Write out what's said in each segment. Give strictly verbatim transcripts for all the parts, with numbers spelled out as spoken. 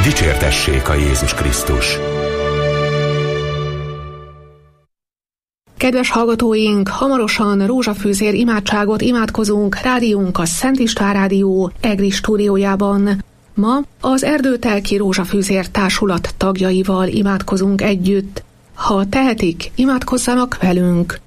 Dicsértessék a Jézus Krisztus! Kedves hallgatóink, hamarosan rózsafűzér imádságot imádkozunk rádiónk a Szent István Rádió EGRI stúdiójában. Ma az Erdőtelki Rózsafűzér Társulat tagjaival imádkozunk együtt. Ha tehetik, imádkozzanak velünk!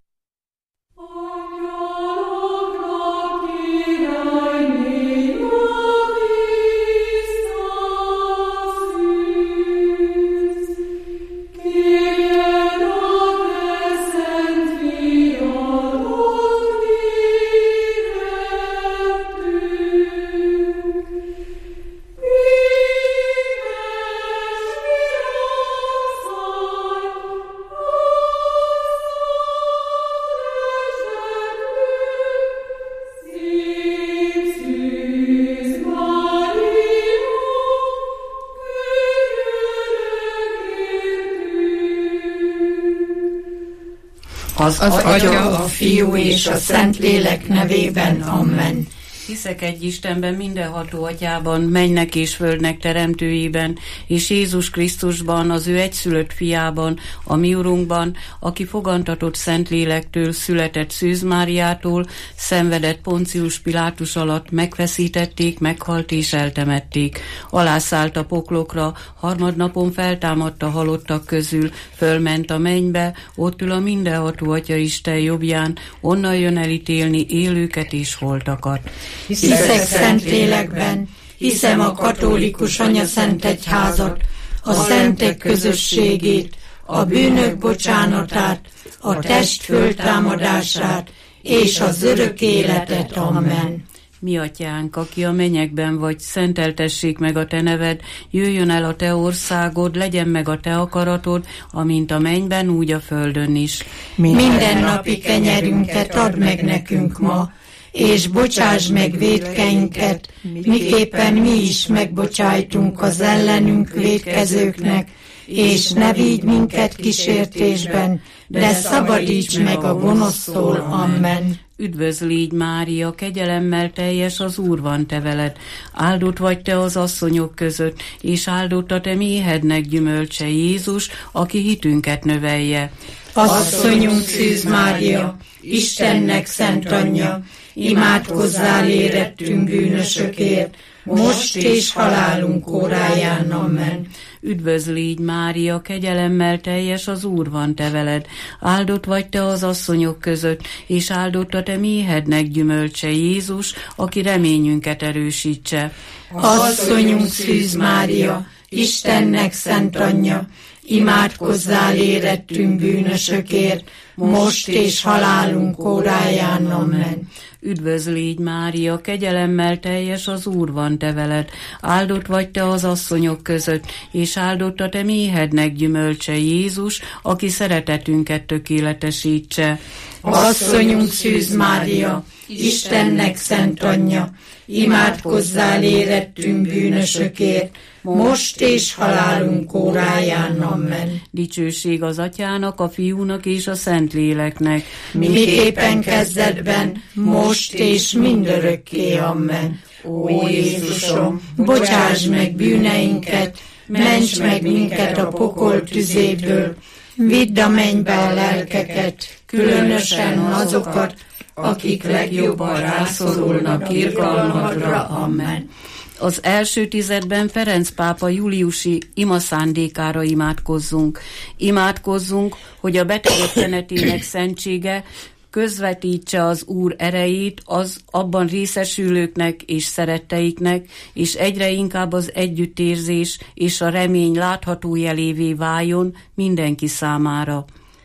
Az, az Atya, a Fiú és a Szentlélek nevében. Amen. Hiszek egy Istenben, mindenható Atyában, mennynek és földnek teremtőjében, és Jézus Krisztusban, az ő egyszülött fiában, a mi Urunkban, aki fogantatott Szentlélektől, született Szűz Máriától, szenvedett Poncius Pilátus alatt, megfeszítették, meghalt és eltemették. Alászállt a poklokra, harmadnapon feltámadt a halottak közül, fölment a mennybe, ott ül a mindenható Atya Isten jobbján, onnan jön elítélni élőket és holtakat. Hiszek Szentlélekben, hiszem a katolikus anyaszentegyházat, a szentek közösségét, a bűnök bocsánatát, a test föltámadását és az örök életet. Amen. Mi Atyánk, aki a mennyekben vagy, szenteltessék meg a te neved, jöjjön el a te országod, legyen meg a te akaratod, amint a mennyben, úgy a földön is. Minden napi kenyerünket add meg nekünk ma, és bocsáss meg vétkeinket, miképpen mi is megbocsájtunk az ellenünk vétkezőknek, és ne vigy minket kísértésben, de szabadíts meg a gonosztól. Amen. Üdvözlégy Mária, kegyelemmel teljes, az Úr van te veled. Áldott vagy te az asszonyok között, és áldott a te méhednek gyümölcse, Jézus, aki hitünket növelje. Asszonyunk Szűz Mária, Istennek szent anyja, imádkozzál érettünk bűnösökért, most és halálunk óráján. Amen. Üdvözlégy Mária, kegyelemmel teljes, az Úr van te veled. Áldott vagy te az asszonyok között, és áldott a te méhednek gyümölcse, Jézus, aki reményünket erősítse. Asszonyunk Szűz Mária, Istennek szent anyja, imádkozzál érettünk bűnösökért, most és halálunk óráján. Amen. Üdvözlégy Mária, kegyelemmel teljes, az Úr van te veled. Áldott vagy te az asszonyok között, és áldott a te méhednek gyümölcse, Jézus, aki szeretetünket tökéletesítse. Asszonyunk Szűz Mária, Istennek szent anyja, imádkozzál érettünk bűnösökért, most és halálunk óráján. Amen. Dicsőség az Atyának, a Fiúnak és a Szentléleknek, miképpen kezdetben, most és mindörökké. Amen. Ó Jézusom, bocsáss meg bűneinket, ments meg minket a pokol tüzéből, vidd a mennybe a lelkeket, különösen azokat, akik legjobban rászorulnak irgalmadra. Amen. Az első tizedben Ferenc pápa júliusi imaszándékára imádkozzunk. Imádkozzunk, hogy a betegek tenetének szentsége közvetítse az Úr erejét az abban részesülőknek és szeretteiknek, és egyre inkább az együttérzés és a remény látható jelévé váljon mindenki számára.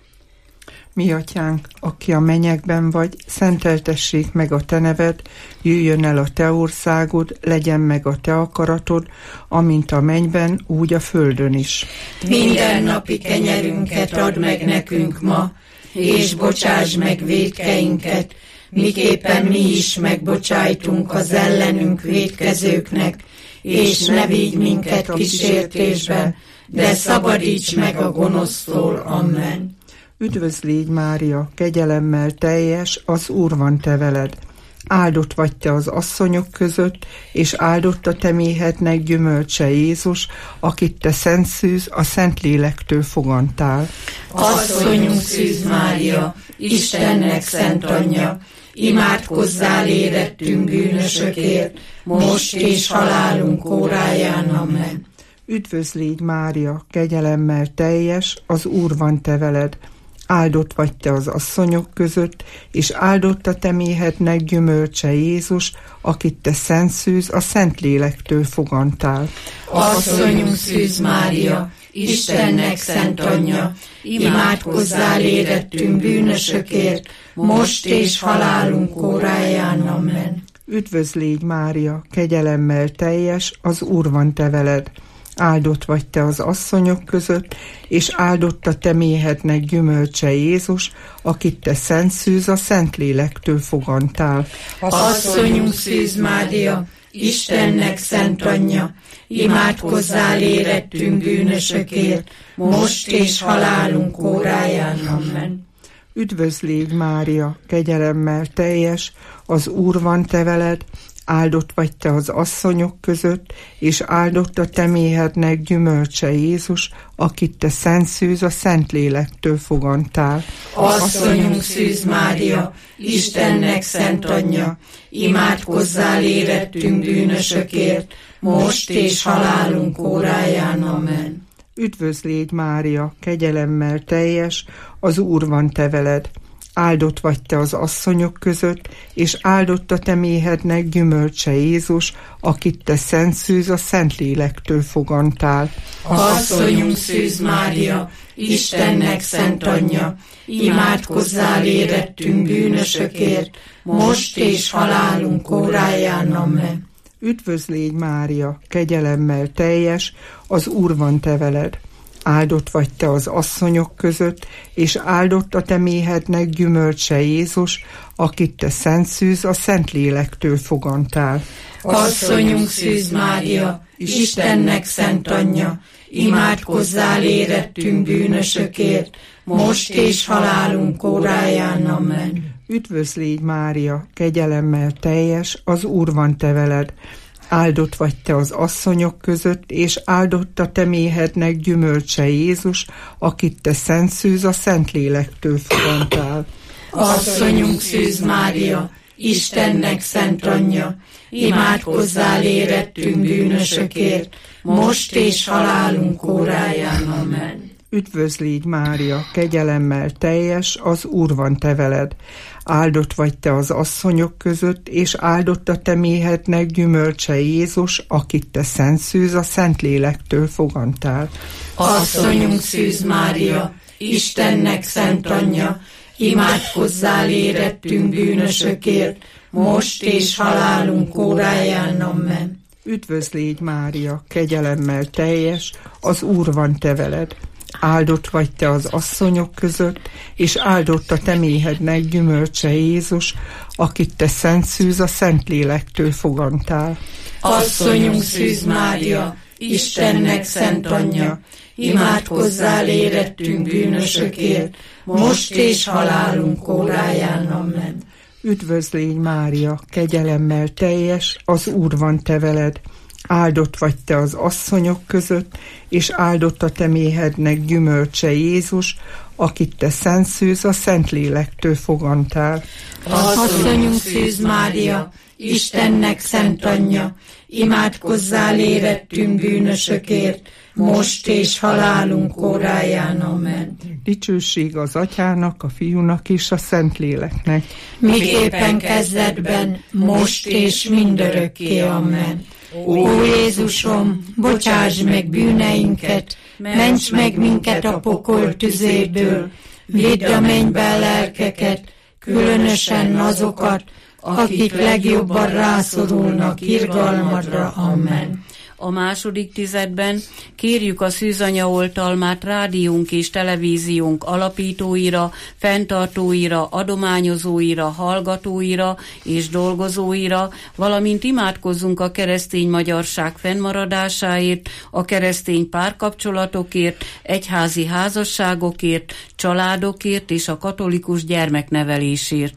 Mi Atyánk, aki a mennyekben vagy, szenteltessék meg a te neved, jöjjön el a te országod, legyen meg a te akaratod, amint a mennyben, úgy a földön is. Minden napi kenyerünket add meg nekünk ma, és bocsáss meg vétkeinket, miképpen mi is megbocsájtunk az ellenünk vétkezőknek, és ne vigy minket kísértésbe, de szabadíts meg a gonosztól. Amen. Üdvözlégy Mária, kegyelemmel teljes, az Úr van te veled. áldott vagy te az asszonyok között, és áldott a te méhednek gyümölcse Jézus, akit te szent szűz, a Szentlélektől fogantál. Asszonyunk Szűz Mária, Istennek szent anyja, imádkozzál érettünk bűnösökért, most és halálunk óráján. Amen. Üdvözl légy, Mária, kegyelemmel teljes, az Úr van te veled. Áldott vagy te az asszonyok között, és áldott a te méhednek gyümölcse Jézus, akit te szent szűz, a Szentlélektől fogantál. Asszonyunk Szűz Mária, Istennek szent anyja, imádkozzál érettünk bűnösökért, most és halálunk óráján. Amen. Üdvözl légy, Mária, kegyelemmel teljes, az Úr van te veled. Áldott vagy te az asszonyok között, és áldott a te méhednek gyümölcse Jézus, akit te szent szűz, a Szentlélektől fogantál. Asszonyunk Szűz Mária, Istennek szent anyja, imádkozzál érettünk bűnösökért, most és halálunk óráján. Amen. Üdvözl légy, Mária, kegyelemmel teljes, az Úr van te veled. Áldott vagy te az asszonyok között, és áldott a te méhednek gyümölcse Jézus, akit te szent szűz, a Szentlélektől fogantál. Asszonyunk Szűz Mária, Istennek szent anyja, imádkozzál érettünk bűnösökért, most és halálunk óráján. Amen. Üdvözl légy, Mária, kegyelemmel teljes, az Úr van te veled. Áldott vagy te az asszonyok között, és áldott a te méhednek gyümölcse Jézus, akit te szent szűz, a Szentlélektől fogantál. Asszonyunk Szűz Mária, Istennek szent anyja, imádkozzál érettünk bűnösökért, most és halálunk óráján. Amen. Üdvözl légy, Mária, kegyelemmel teljes, az Úr van te veled. Áldott vagy te az asszonyok között, és áldott a te méhednek gyümölcse Jézus, akit te szent szűz, a Szentlélektől fogantál. Asszonyunk Szűz Mária, Istennek szent anyja, imádkozzál érettünk bűnösökért, most és halálunk óráján. Amen. Üdvözl légy, Mária, kegyelemmel teljes, az Úr van te veled. Áldott vagy te az asszonyok között, és áldott a te méhednek gyümölcse Jézus, akit te szent szűz, a Szentlélektől fogantál. Asszonyunk Szűz Mária, Istennek szent anyja, imádkozzál érettünk bűnösökért, most és halálunk óráján. Amen. Üdvözl légy, Mária, kegyelemmel teljes, az Úr van te veled. Áldott vagy te az asszonyok között, és áldott a te méhednek gyümölcse Jézus, akit te szent szűz, a Szentlélektől fogantál. Asszonyunk Szűz Mária, Istennek szent anyja, imádkozzál érettünk bűnösökért, most és halálunk óráján. Amen. Üdvözl légy, Mária, kegyelemmel teljes, az Úr van te veled. Áldott vagy te az asszonyok között, és áldott a te méhednek gyümölcse Jézus, akit te szent szűz, a Szentlélektől fogantál. Asszonyunk Szűz Mária, Istennek szent anyja, imádkozzál érettünk bűnösökért, most és halálunk óráján. Amen. Üdvözl légy, Mária, kegyelemmel teljes, az Úr van te veled. Áldott vagy te az asszonyok között, és áldott a te méhednek gyümölcse Jézus, akit te szent szűz, a Szentlélektől fogantál. Asszonyunk Szűz Mária, Istennek szent anyja, imádkozzál érettünk bűnösökért, most és halálunk óráján. Amen. Dicsőség az Atyának, a Fiúnak és a Szentléleknek. Miképpen kezdetben, most és mindörökké. Amen. Ó Jézusom, bocsáss meg bűneinket, ments meg minket a pokol tüzéből, vidd a mennybe a lelkeket, különösen azokat, akik legjobban rászorulnak irgalmadra. Amen. A második tizedben kérjük a Szűzanya oltalmát rádiónk és televíziónk alapítóira, fenntartóira, adományozóira, hallgatóira és dolgozóira, valamint imádkozzunk a keresztény magyarság fennmaradásáért, a keresztény párkapcsolatokért, egyházi házasságokért, családokért és a katolikus gyermeknevelésért.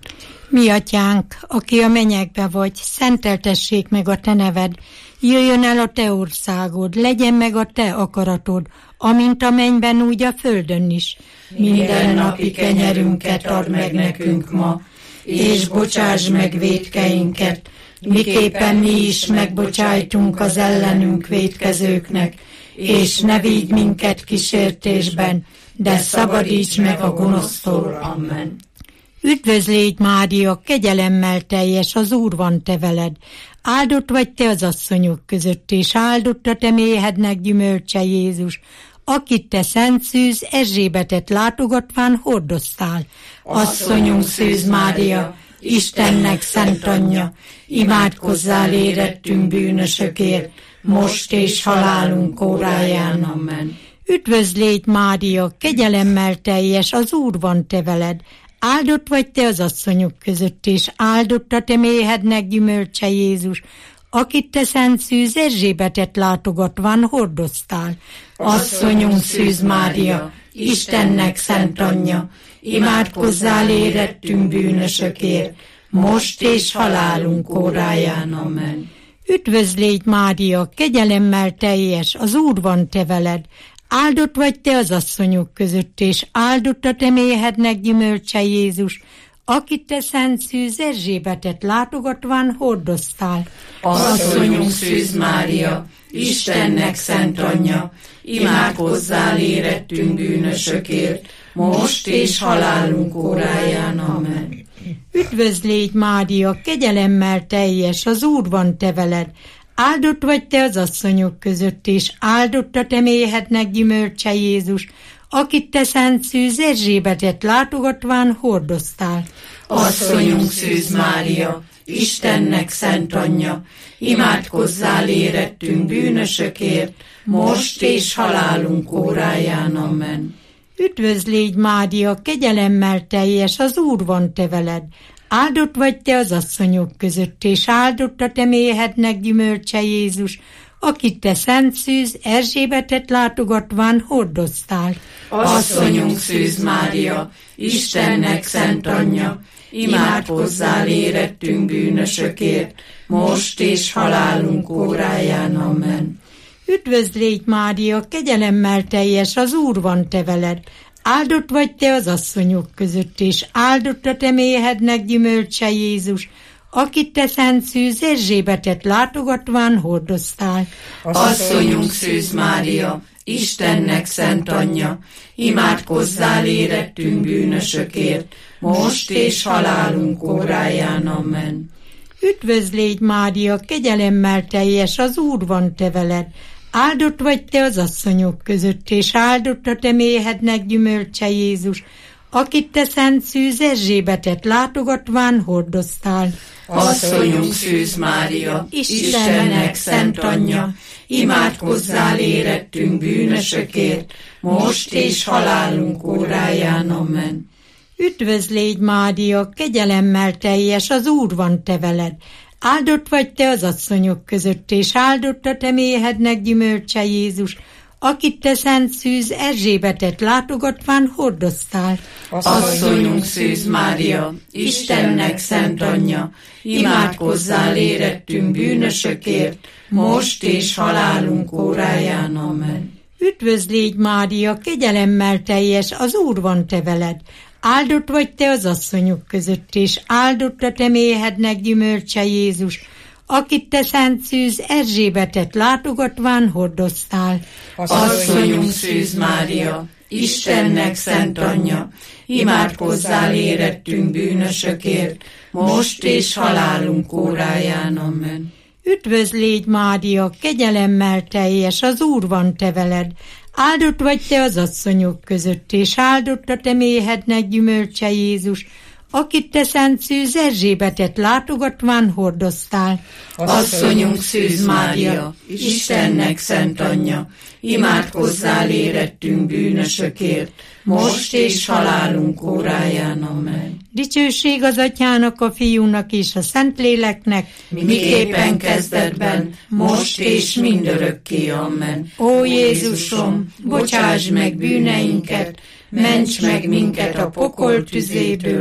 Mi atyánk, aki a mennyekbe vagy, szenteltessék meg a te neved, jöjjön el a te országod, legyen meg a te akaratod, amint a mennyben, úgy a földön is. Minden napi kenyerünket add meg nekünk ma, és bocsáss meg vétkeinket, miképpen mi is megbocsájtunk az ellenünk vétkezőknek, és ne vigy minket kísértésben, de szabadíts meg a gonosztól. Amen. Üdvözl légy, Mária, kegyelemmel teljes, az Úr van te veled. Áldott vagy te az asszonyok között, és áldott a te méhednek gyümölcse, Jézus, akit te szent szűz Erzsébetet látogatván hordoztál. Asszonyunk Szűz Mária, Istennek szent anyja, imádkozzál érettünk bűnösökért, most és halálunk óráján. Amen. Üdvözl légy, Mária, kegyelemmel teljes, az Úr van te veled. Áldott vagy te az asszonyok között, és áldott a te méhednek gyümölcse, Jézus, akit te szent szűz Erzsébetet látogatván hordoztál. Asszonyunk Szűz Mária, Istennek szent anyja, imádkozzál érettünk bűnösökért, most és halálunk óráján. Amen. Üdvözl légy, Mária, kegyelemmel teljes, az Úr van te veled. Áldott vagy te az asszonyok között, és áldott a te méhednek gyümölcse, Jézus, akit te szent szűz Erzsébetet látogatván hordoztál. Asszonyunk Szűz Mária, Istennek szent anyja, imádkozzál érettünk bűnösökért, most és halálunk óráján. Amen. Üdvözl légy, Mária, kegyelemmel teljes, az Úr van te veled. Áldott vagy te az asszonyok között, és áldott a te méhednek gyümölcse, Jézus, akit te szent szűz Erzsébetet látogatván hordoztál. Asszonyunk Szűz Mária, Istennek szent anyja, imádkozzál érettünk bűnösökért, most és halálunk óráján. Amen. Üdvözl légy, Mária, kegyelemmel teljes, az Úr van te veled. Áldott vagy te az asszonyok között, és áldott a te méhednek gyümölcse, Jézus, akit te szent szűz Erzsébetet látogatván hordoztál. Asszonyunk Szűz Mária, Istennek szent anyja, imádkozzál érettünk bűnösökért, most és halálunk óráján. Amen. Üdvözl légy, Mária, kegyelemmel teljes, az Úr van te veled. Áldott vagy te az asszonyok között, és áldott a te méhednek gyümölcse, Jézus, akit te szent szűz Erzsébetet látogatván hordoztál. Asszonyunk Szűz Mária, Istennek szent anyja, imádkozzál érettünk bűnösökért, most és halálunk óráján. Amen. Üdvözl légy, Mária, kegyelemmel teljes, az Úr van te veled. Áldott vagy te az asszonyok között, és áldott a te méhednek gyümölcse, Jézus, akit te szent szűz Erzsébetet látogatván hordoztál. Asszonyunk Szűz Mária, Istennek szent anyja, imádkozzál érettünk bűnösökért, most és halálunk óráján. Amen. Üdvözl légy, Mária, kegyelemmel teljes, az Úr van te veled. Áldott vagy te az asszonyok között, és áldott a te méhednek gyümölcse, Jézus, akit te szent szűz Erzsébetet látogatván hordoztál. Asszonyunk Szűz Mária, Istennek szent anyja, imádkozzál érettünk bűnösökért, most és halálunk óráján. Amen. Üdvözl légy, Mária, kegyelemmel teljes, az Úr van te veled. Áldott vagy te az asszonyok között, és áldott a te méhednek gyümölcse, Jézus, akit te szent szűz Erzsébetet látogatván hordoztál. Asszonyunk Szűz Mária, Istennek szent anyja, imádkozzál érettünk bűnösökért, most és halálunk óráján. Amen. Üdvözl légy, Mária, kegyelemmel teljes, az Úr van te veled. Áldott vagy te az asszonyok között, és áldott a te méhednek gyümölcse, Jézus, akit te szent szűz Erzsébetet látogatván hordoztál. Asszonyunk Szűz Mária, Istennek szent anyja, imádkozzál érettünk bűnösökért, most és halálunk óráján. Amen. Dicsőség az Atyának, a Fiúnak és a Szentléleknek, miképpen kezdetben, most és mindörökké. Amen. Ó Jézusom, bocsáss meg bűneinket, ments meg minket a pokol tüzéből,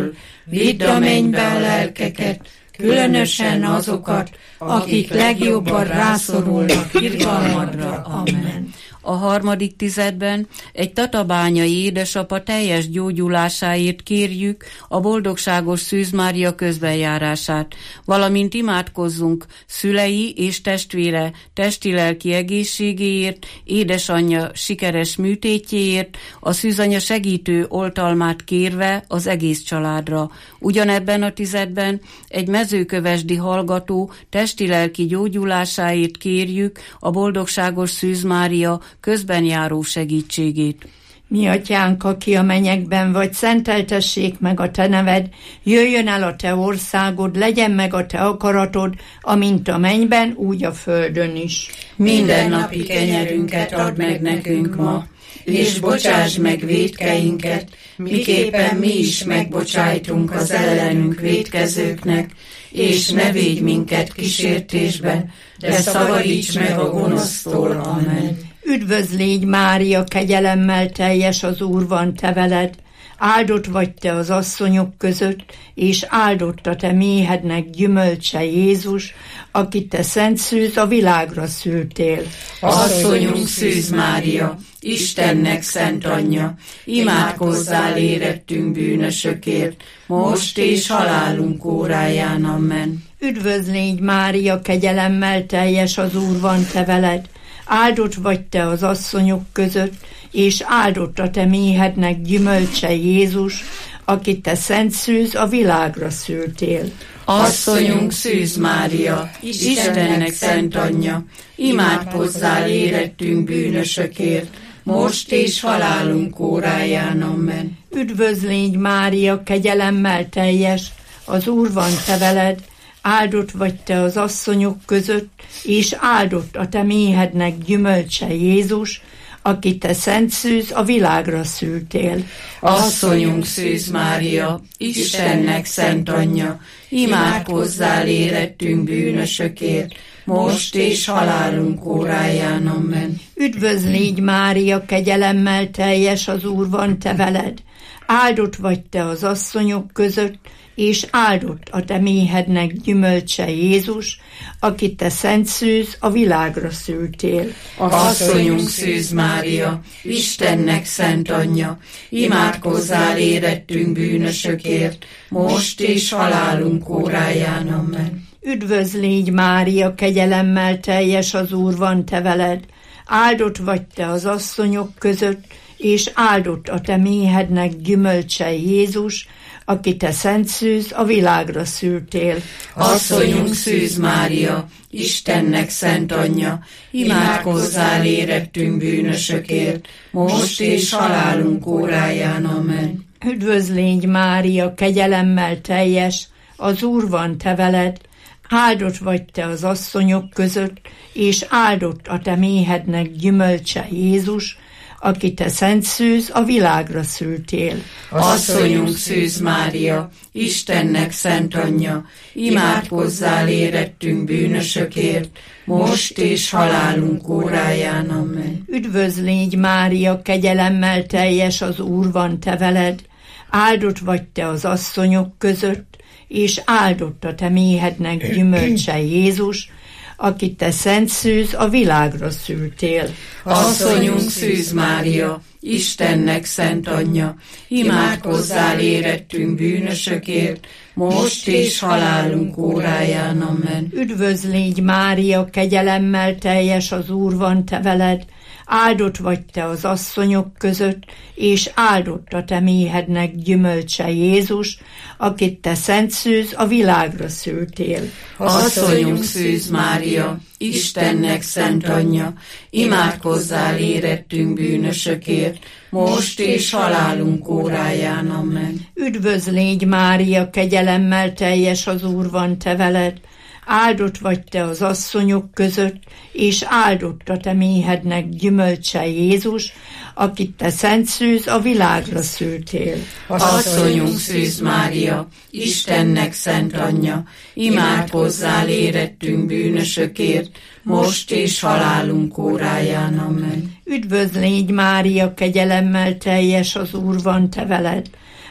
vidd a mennybe a lelkeket, különösen azokat, akik legjobban rászorulnak irgalmadra. Amen. A harmadik tizedben egy tatabányai édesapa teljes gyógyulásáért kérjük a boldogságos Szűz Mária közbenjárását, valamint imádkozzunk szülei és testvére testi-lelki egészségéért, édesanyja sikeres műtétjéért, a szűzanya segítő oltalmát kérve az egész családra. Ugyanebben a tizedben egy mezőkövesdi hallgató testi-lelki gyógyulásáért kérjük a boldogságos Szűz Mária közben járó segítségét. Mi atyánk, aki a mennyekben vagy, szenteltessék meg a te neved, jöjjön el a te országod, legyen meg a te akaratod, amint a mennyben, úgy a földön is. Minden napi kenyerünket add meg nekünk ma, és bocsáss meg vétkeinket, miképpen mi is megbocsájtunk az ellenünk vétkezőknek, és ne védj minket kísértésbe, de szabadíts meg a gonosztól. Amen. Üdvözl légy, Mária, kegyelemmel teljes, az Úr van te veled, áldott vagy te az asszonyok között, és áldott a te méhednek gyümölcse Jézus, akit te szent szűz, a világra szültél. Asszonyunk Szűz Mária, Istennek szent anyja, imádkozzál érettünk bűnösökért, most és halálunk óráján. Amen. Üdvözl légy, Mária, kegyelemmel teljes, az Úr van te veled, áldott vagy te az asszonyok között, és áldott a te méhednek gyümölcse Jézus, akit te szent szűz, a világra szültél. Asszonyunk Szűz Mária, Istennek szent anyja, imádkozzál érettünk bűnösökért, most és halálunk óráján. Amen. Üdvözl légy, Mária, kegyelemmel teljes, az Úr van te veled, áldott vagy te az asszonyok között, és áldott a te méhednek gyümölcse Jézus, akit te szent szűz, a világra szültél. Asszonyunk Szűz Mária, Istennek szent anyja, imádkozzál érettünk bűnösökért, most és halálunk óráján. Amen. Üdvözl légy, Mária, kegyelemmel teljes, az Úr van te veled, áldott vagy te az asszonyok között, és áldott a te méhednek gyümölcse Jézus, akit te szent szűz, a világra szültél. Asszonyunk Szűz Mária, Istennek szent anyja, imádkozzál érettünk bűnösökért, most és halálunk óráján. Amen. Üdvözl légy, Mária, kegyelemmel teljes, az Úr van te veled, áldott vagy te az asszonyok között, és áldott a te méhednek gyümölcse Jézus, aki te szent szűz, a világra szültél. Asszonyunk Szűz Mária, Istennek szent anyja, imádkozzál érettünk bűnösökért, most és halálunk óráján. Amen. Üdvözl légy, Mária, kegyelemmel teljes, az Úr van te veled, áldott vagy te az asszonyok között, és áldott a te méhednek gyümölcse Jézus, aki te szent szűz, a világra szültél. Asszonyunk Szűz Mária, Istennek szent anyja, imádkozzál érettünk bűnösökért, most és halálunk óráján. Amen. Üdvözl légy, Mária, kegyelemmel teljes, az Úr van te veled, áldott vagy te az asszonyok között, és áldott a te méhednek gyümölcse Jézus, akit te szent szűz, a világra szültél. Asszonyunk Szűz Mária, Istennek szent anyja, imádkozzál érettünk bűnösökért, most és halálunk óráján. Amen. Üdvözl légy, Mária, kegyelemmel teljes, az Úr van te veled, áldott vagy te az asszonyok között, és áldott a te méhednek gyümölcse Jézus, akit te szent szűz, a világra szültél. Asszonyunk Szűz Mária, Istennek szent anyja, imádkozzál érettünk bűnösökért, most és halálunk óráján. Amen. Üdvözl légy, Mária, kegyelemmel teljes, az Úr van te veled, áldott vagy te az asszonyok között, és áldott a te méhednek gyümölcse Jézus, akit te szent szűz, a világra szültél. Asszonyunk Szűz Mária, Istennek szent anyja, imádkozzál érettünk bűnösökért, most és halálunk óráján. Amen. Üdvözl légy, Mária, kegyelemmel teljes, az Úr van te veled,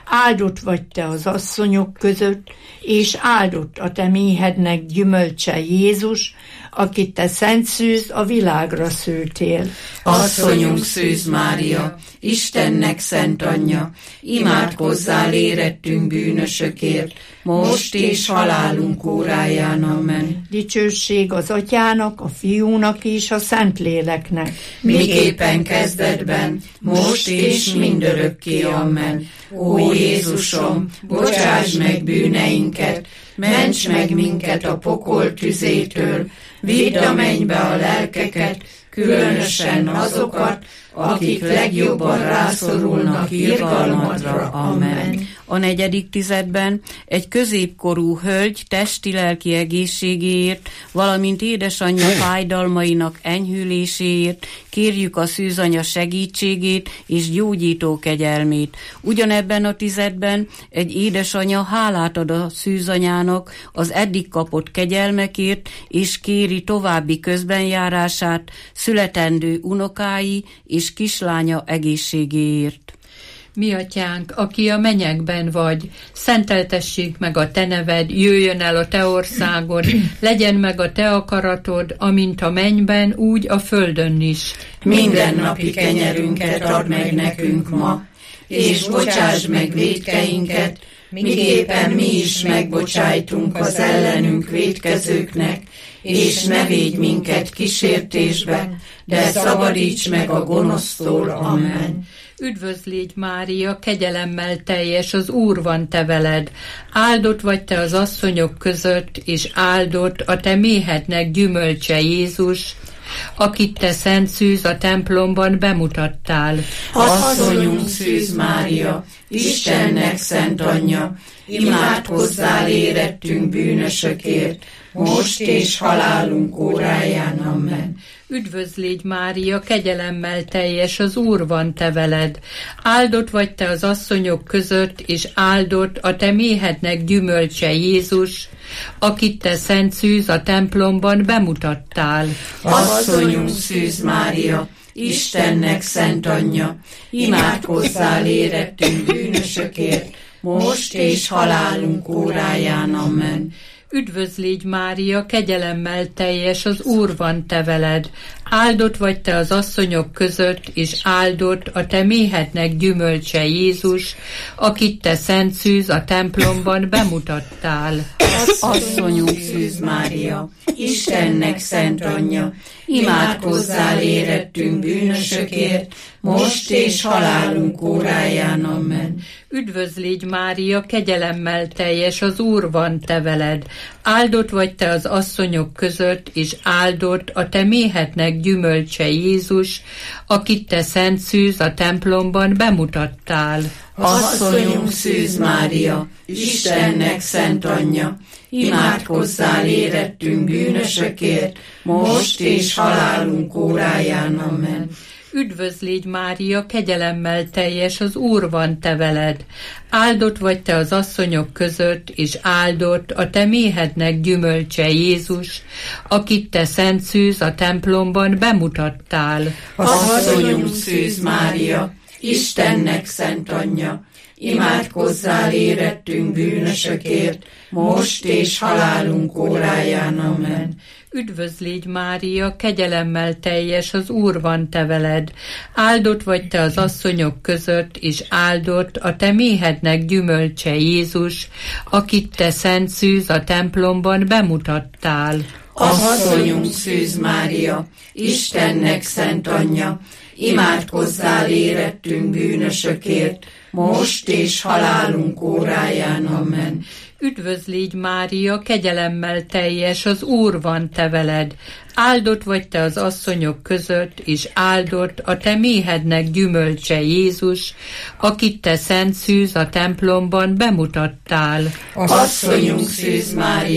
áldott vagy te az asszonyok között, és áldott a te méhednek gyümölcse Jézus, akit te szent szűz a világra szültél. Asszonyunk Szűz Mária, Istennek szent anyja, imádkozzál érettünk bűnösökért, most és halálunk óráján. Amen. Dicsőség az Atyának, a Fiúnak és a Szentléleknek. Miképpen kezdetben, most és mindörökké. Amen. Ó Jézusom, bocsáss meg bűneinket, ments meg minket a pokol tüzétől, vidd a mennybe a lelkeket, különösen azokat, akik legjobban rászorulnak irgalmadra. Amen. A negyedik tizedben egy középkorú hölgy testi-lelki egészségéért, valamint édesanyja fájdalmainak enyhüléséért kérjük a szűzanya segítségét és gyógyító kegyelmét. Ugyanebben a tizedben egy édesanya hálát ad a szűzanyának az eddig kapott kegyelmekért, és kéri további közbenjárását születendő unokái és kislánya egészségéért. Mi atyánk, aki a mennyekben vagy, szenteltessék meg a te neved, jöjjön el a te országod, legyen meg a te akaratod, amint a mennyben, úgy a földön is. Mindennapi kenyerünket add meg nekünk ma, és bocsáss meg vétkeinket, miképpen mi is megbocsájtunk az ellenünk vétkezőknek, és ne védj minket kísértésbe, de szabadíts meg a gonosztól. Amen. Üdvözlégy Mária, kegyelemmel teljes, az Úr van te veled. Áldott vagy te az asszonyok között, és áldott a te méhednek gyümölcse Jézus, akit te szent szűz a templomban bemutattál. Asszonyunk Szűz Mária, Istennek szent anyja, imádkozzál érettünk bűnösökért, most és halálunk óráján. Amen. Üdvözlégy Mária, kegyelemmel teljes, az Úr van te veled. Áldott vagy te az asszonyok között, és áldott a te méhednek gyümölcse Jézus, akit te szent szűz a templomban bemutattál. Asszonyunk Szűz Mária, Istennek szent anyja, imádkozzál érettünk bűnösökért, most és halálunk óráján. Amen. Üdvözlégy Mária, kegyelemmel teljes, az Úr van te veled. Áldott vagy te az asszonyok között, és áldott a te méhednek gyümölcse Jézus, akit te szent szűz a templomban bemutattál. Asszonyunk Szűz Mária, Istennek szent anyja, imádkozzál érettünk bűnösökért, most és halálunk óráján. Amen. Üdvözlégy Mária, kegyelemmel teljes, az Úr van te veled. Áldott vagy te az asszonyok között, és áldott a te méhednek gyümölcse Jézus, akit te szent szűz a templomban bemutattál. Asszonyunk Szűz Mária, Istennek szent anyja, imádkozzál érettünk bűnösökért, most és halálunk óráján. Amen. Üdvözlégy Mária, kegyelemmel teljes, az Úr van te veled. Áldott vagy te az asszonyok között, és áldott a te méhednek gyümölcse Jézus, akit te szent szűz a templomban bemutattál. Asszonyunk Szűz Mária, Istennek szent anyja, imádkozzál érettünk bűnösökért, most és halálunk óráján. Amen. Üdvözlégy Mária, kegyelemmel teljes, az Úr van te veled. Áldott vagy te az asszonyok között, és áldott a te méhednek gyümölcse Jézus, akit te szent szűz a templomban bemutattál. Asszonyunk Szűz Mária, Istennek szent anyja, imádkozzál érettünk bűnösökért, most és halálunk óráján. Amen. Üdvözlégy Mária, kegyelemmel teljes, az Úr van te veled. Áldott vagy te az asszonyok között, és áldott a te méhednek gyümölcse Jézus, akit te szent szűz a templomban bemutattál. Asszonyunk Szűz Mária,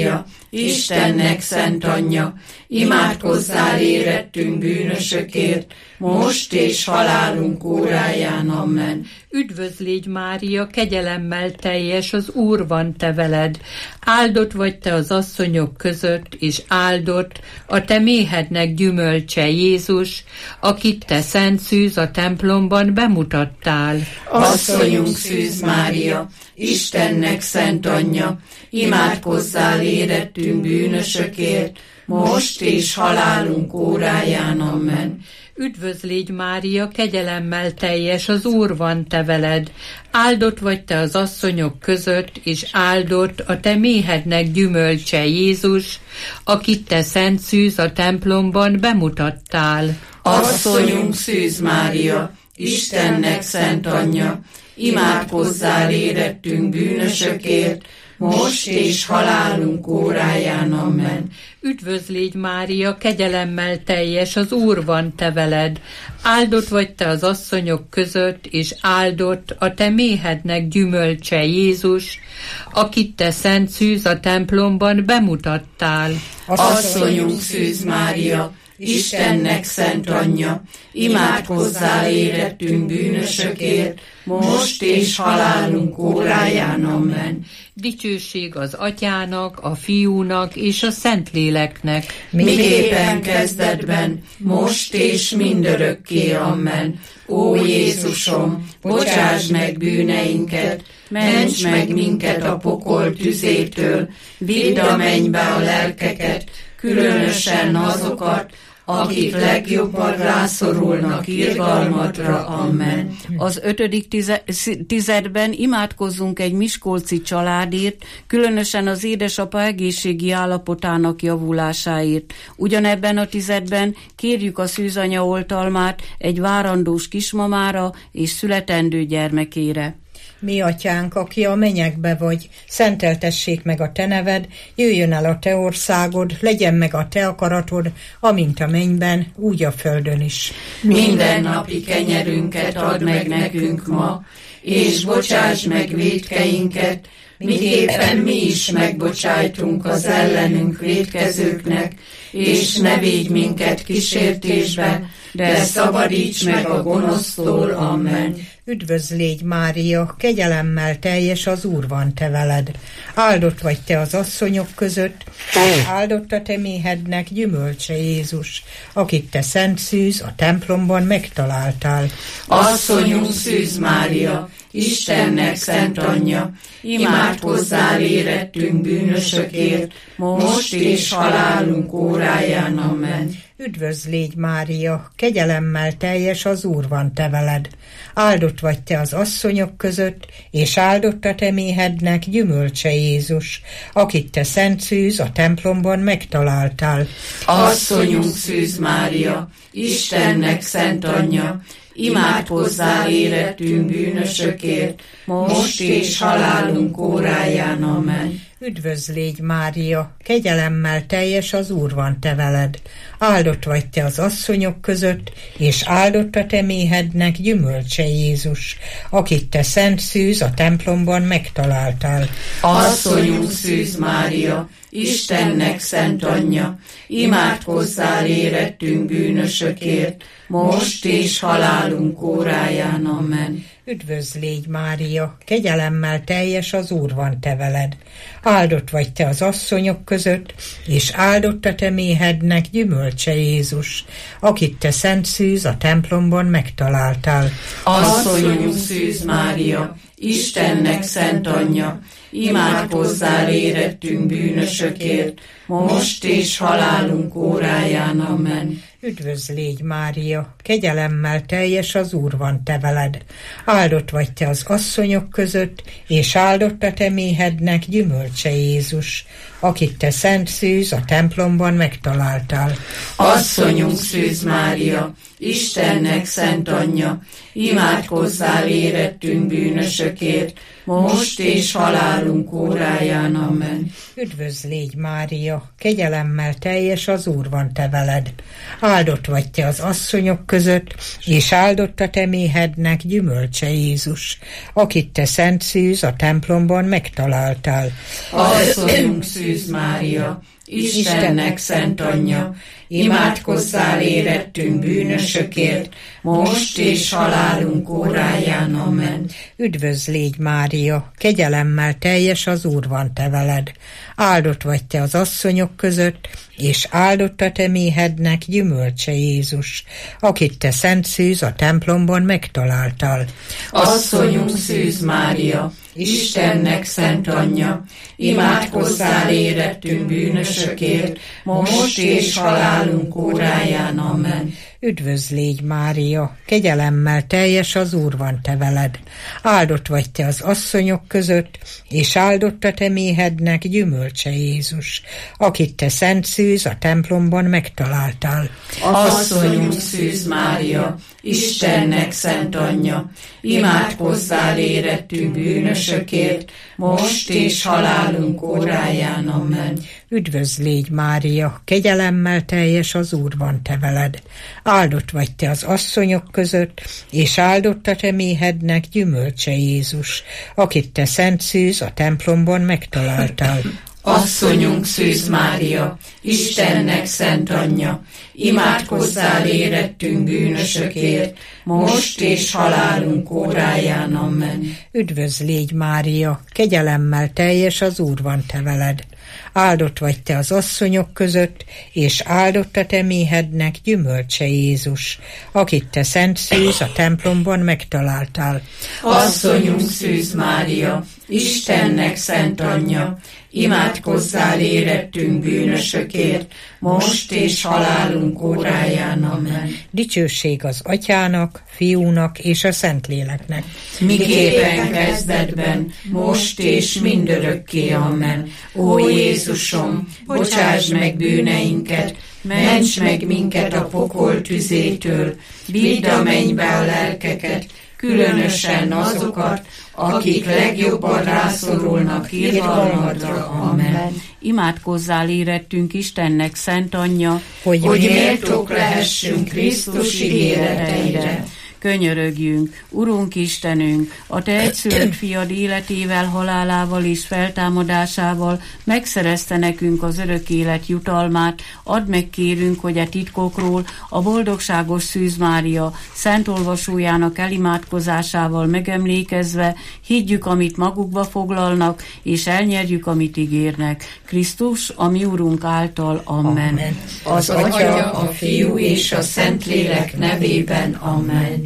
Istennek szent anyja, imádkozzál érettünk bűnösökért, most és halálunk óráján. Amen. Üdvözl légy, Mária, kegyelemmel teljes, az Úr van te veled. Áldott vagy te az asszonyok között, és áldott a te méhednek gyümölcse, Jézus, akit te szent szűz a templomban bemutattál. Asszonyunk Szűz Mária, Istennek szent anyja, imádkozzál érettünk bűnösökért, most és halálunk óráján. Amen. Üdvözl légy, Mária, kegyelemmel teljes, az Úr van te veled. Áldott vagy te az asszonyok között, és áldott a te méhednek gyümölcse, Jézus, akit te szent szűz a templomban bemutattál. Asszonyunk Szűz Mária, Istennek szent anyja, imádkozzál érettünk bűnösökért, most és halálunk óráján. Amen. Üdvözl légy, Mária, kegyelemmel teljes, az Úr van te veled. Áldott vagy te az asszonyok között, és áldott a te méhednek gyümölcse, Jézus, akit te szent szűz a templomban bemutattál. Asszonyunk Szűz Mária, Istennek szent anyja, imádkozzál érettünk bűnösökért, most és halálunk óráján. Amen. Dicsőség az Atyának, a Fiúnak és a Szentléleknek. Miképpen kezdetben, most és mindörökké. Amen. Ó Jézusom, bocsáss meg bűneinket, ments meg minket a pokol tüzétől, vidd a mennybe a lelkeket, különösen azokat, akik legjobban rászorulnak irgalmadra. Amen. Az ötödik tize- tizedben imádkozzunk egy miskolci családért, különösen az édesapa egészségi állapotának javulásáért. Ugyanebben a tizedben kérjük a szűzanya oltalmát egy várandós kismamára és születendő gyermekére. Mi atyánk, aki a mennyekbe vagy, szenteltessék meg a te neved, jöjjön el a te országod, legyen meg a te akaratod, amint a mennyben, úgy a földön is. Minden napi kenyerünket add meg nekünk ma, és bocsáss meg vétkeinket, miképpen mi is megbocsájtunk az ellenünk vétkezőknek, és ne védj minket kísértésbe, de szabadíts meg a gonosztól. Amen. Üdvözl légy, Mária, kegyelemmel teljes, az Úr van te veled. Áldott vagy te az asszonyok között, áldott a te méhednek gyümölcse, Jézus, akit te szent szűz a templomban megtaláltál. Asszonyunk Szűz Mária, Istennek szent anyja, imádkozzál érettünk bűnösökért, most és halálunk óráján. Amen. Üdvözl légy, Mária, kegyelemmel teljes, az Úr van te veled. Áldott vagy te az asszonyok között, és áldott a te méhednek gyümölcse, Jézus, akit te szent szűz a templomban megtaláltál. Asszonyunk Szűz Mária, Istennek szent anyja, imádkozzál érettünk bűnösökért, most és halálunk óráján. Amen. Üdvözl légy, Mária, kegyelemmel teljes, az Úr van te veled. Áldott vagy te az asszonyok között, és áldott a te méhednek gyümölcse, Jézus, akit te szent szűz a templomban megtaláltál. Asszonyunk Szűz Mária, Istennek szent anyja, imádkozzál érettünk bűnösökért, most és halálunk óráján. Amen. Üdvözl légy, Mária, kegyelemmel teljes, az Úr van te veled. Áldott vagy te az asszonyok között, és áldott a te méhednek gyümölcse, Jézus, akit te szent szűz a templomban megtaláltál. Asszonyunk Szűz Mária, Istennek szent anyja, imádkozzál érettünk bűnösökért, most és halálunk óráján. Amen. Üdvözl légy, Mária, kegyelemmel teljes, az Úr van te veled. Áldott vagy te az asszonyok között, és áldott a te méhednek gyümölcse, Jézus, akit te szent szűz a templomban megtaláltál. Asszonyunk Szűz Mária, Istennek szent anyja, imádkozzál érettünk bűnösökért, most és halálunk óráján. Amen. Üdvözl légy, Mária, Mária, kegyelemmel teljes, az Úr van te veled. Áldott vagy te az asszonyok között, és áldott a te méhednek gyümölcse Jézus, akit te szent szűz a templomban megtaláltál. Asszonyunk Szűz Mária, Istennek szent anyja, imádkozzál érettünk bűnösökért, most és halálunk óráján. Amen. Üdvözl légy, Mária, kegyelemmel teljes, az Úr van te veled. Áldott vagy te az asszonyok között, és áldott a te méhednek gyümölcse Jézus, akit te szent szűz a templomban megtaláltál. Asszonyunk Szűz Mária, Istennek szent anyja, imádkozzál érettünk bűnösökért, most és halálunk óráján. Amen. Üdvözl légy, Mária, kegyelemmel teljes, az Úr van te veled. Áldott vagy te az asszonyok között, és áldott a te méhednek gyümölcse Jézus, akit te szent szűz a templomban megtaláltál. Asszonyunk Szűz Mária, Istennek szent anyja, imádkozzál érettünk bűnösökért, most és halálunk óráján. Amen. Üdvözl légy, Mária, kegyelemmel teljes, az Úr van te veled. Áldott vagy te az asszonyok között, és áldott a te méhednek gyümölcse Jézus, akit te szent szűz a templomban megtaláltál. Asszonyunk Szűz Mária, Istennek szent anyja, imádkozzál érettünk bűnösökért, most és halálunk óráján. Amen. Üdvözl légy, Mária, kegyelemmel teljes, az Úr van te veled. Áldott vagy te az asszonyok között, és áldott a te méhednek gyümölcse Jézus, akit te szent szűz a templomban megtaláltál. Asszonyunk Szűz Mária, Istennek szent anyja, imádkozzál érettünk bűnösökért, most és halálunk óráján. Amen. Dicsőség az Atyának, Fiúnak és a Szentléleknek. Miképpen kezdetben, most és mindörökké. Amen. Ó Jézusom, bocsáss meg bűneinket, ments meg minket a pokol tüzétől, vidd a mennybe a lelkeket, különösen azokat, akik legjobban rászorulnak irgalmadra. Amen. Imádkozzál érettünk Istennek szent anyja, hogy, hogy méltók lehessünk Krisztus ígéreteire. Könyörögjünk, Urunk Istenünk, a te egyszülött fiad életével, halálával és feltámadásával megszerezte nekünk az örök élet jutalmát. Add meg, kérünk, hogy a titkokról a boldogságos Szűz Mária szent olvasójának elimádkozásával megemlékezve higgyük, amit magukba foglalnak, és elnyerjük, amit ígérnek. Krisztus, a mi Urunk által. Amen. Amen. Az Atya, a Fiú és a Szentlélek nevében. Amen.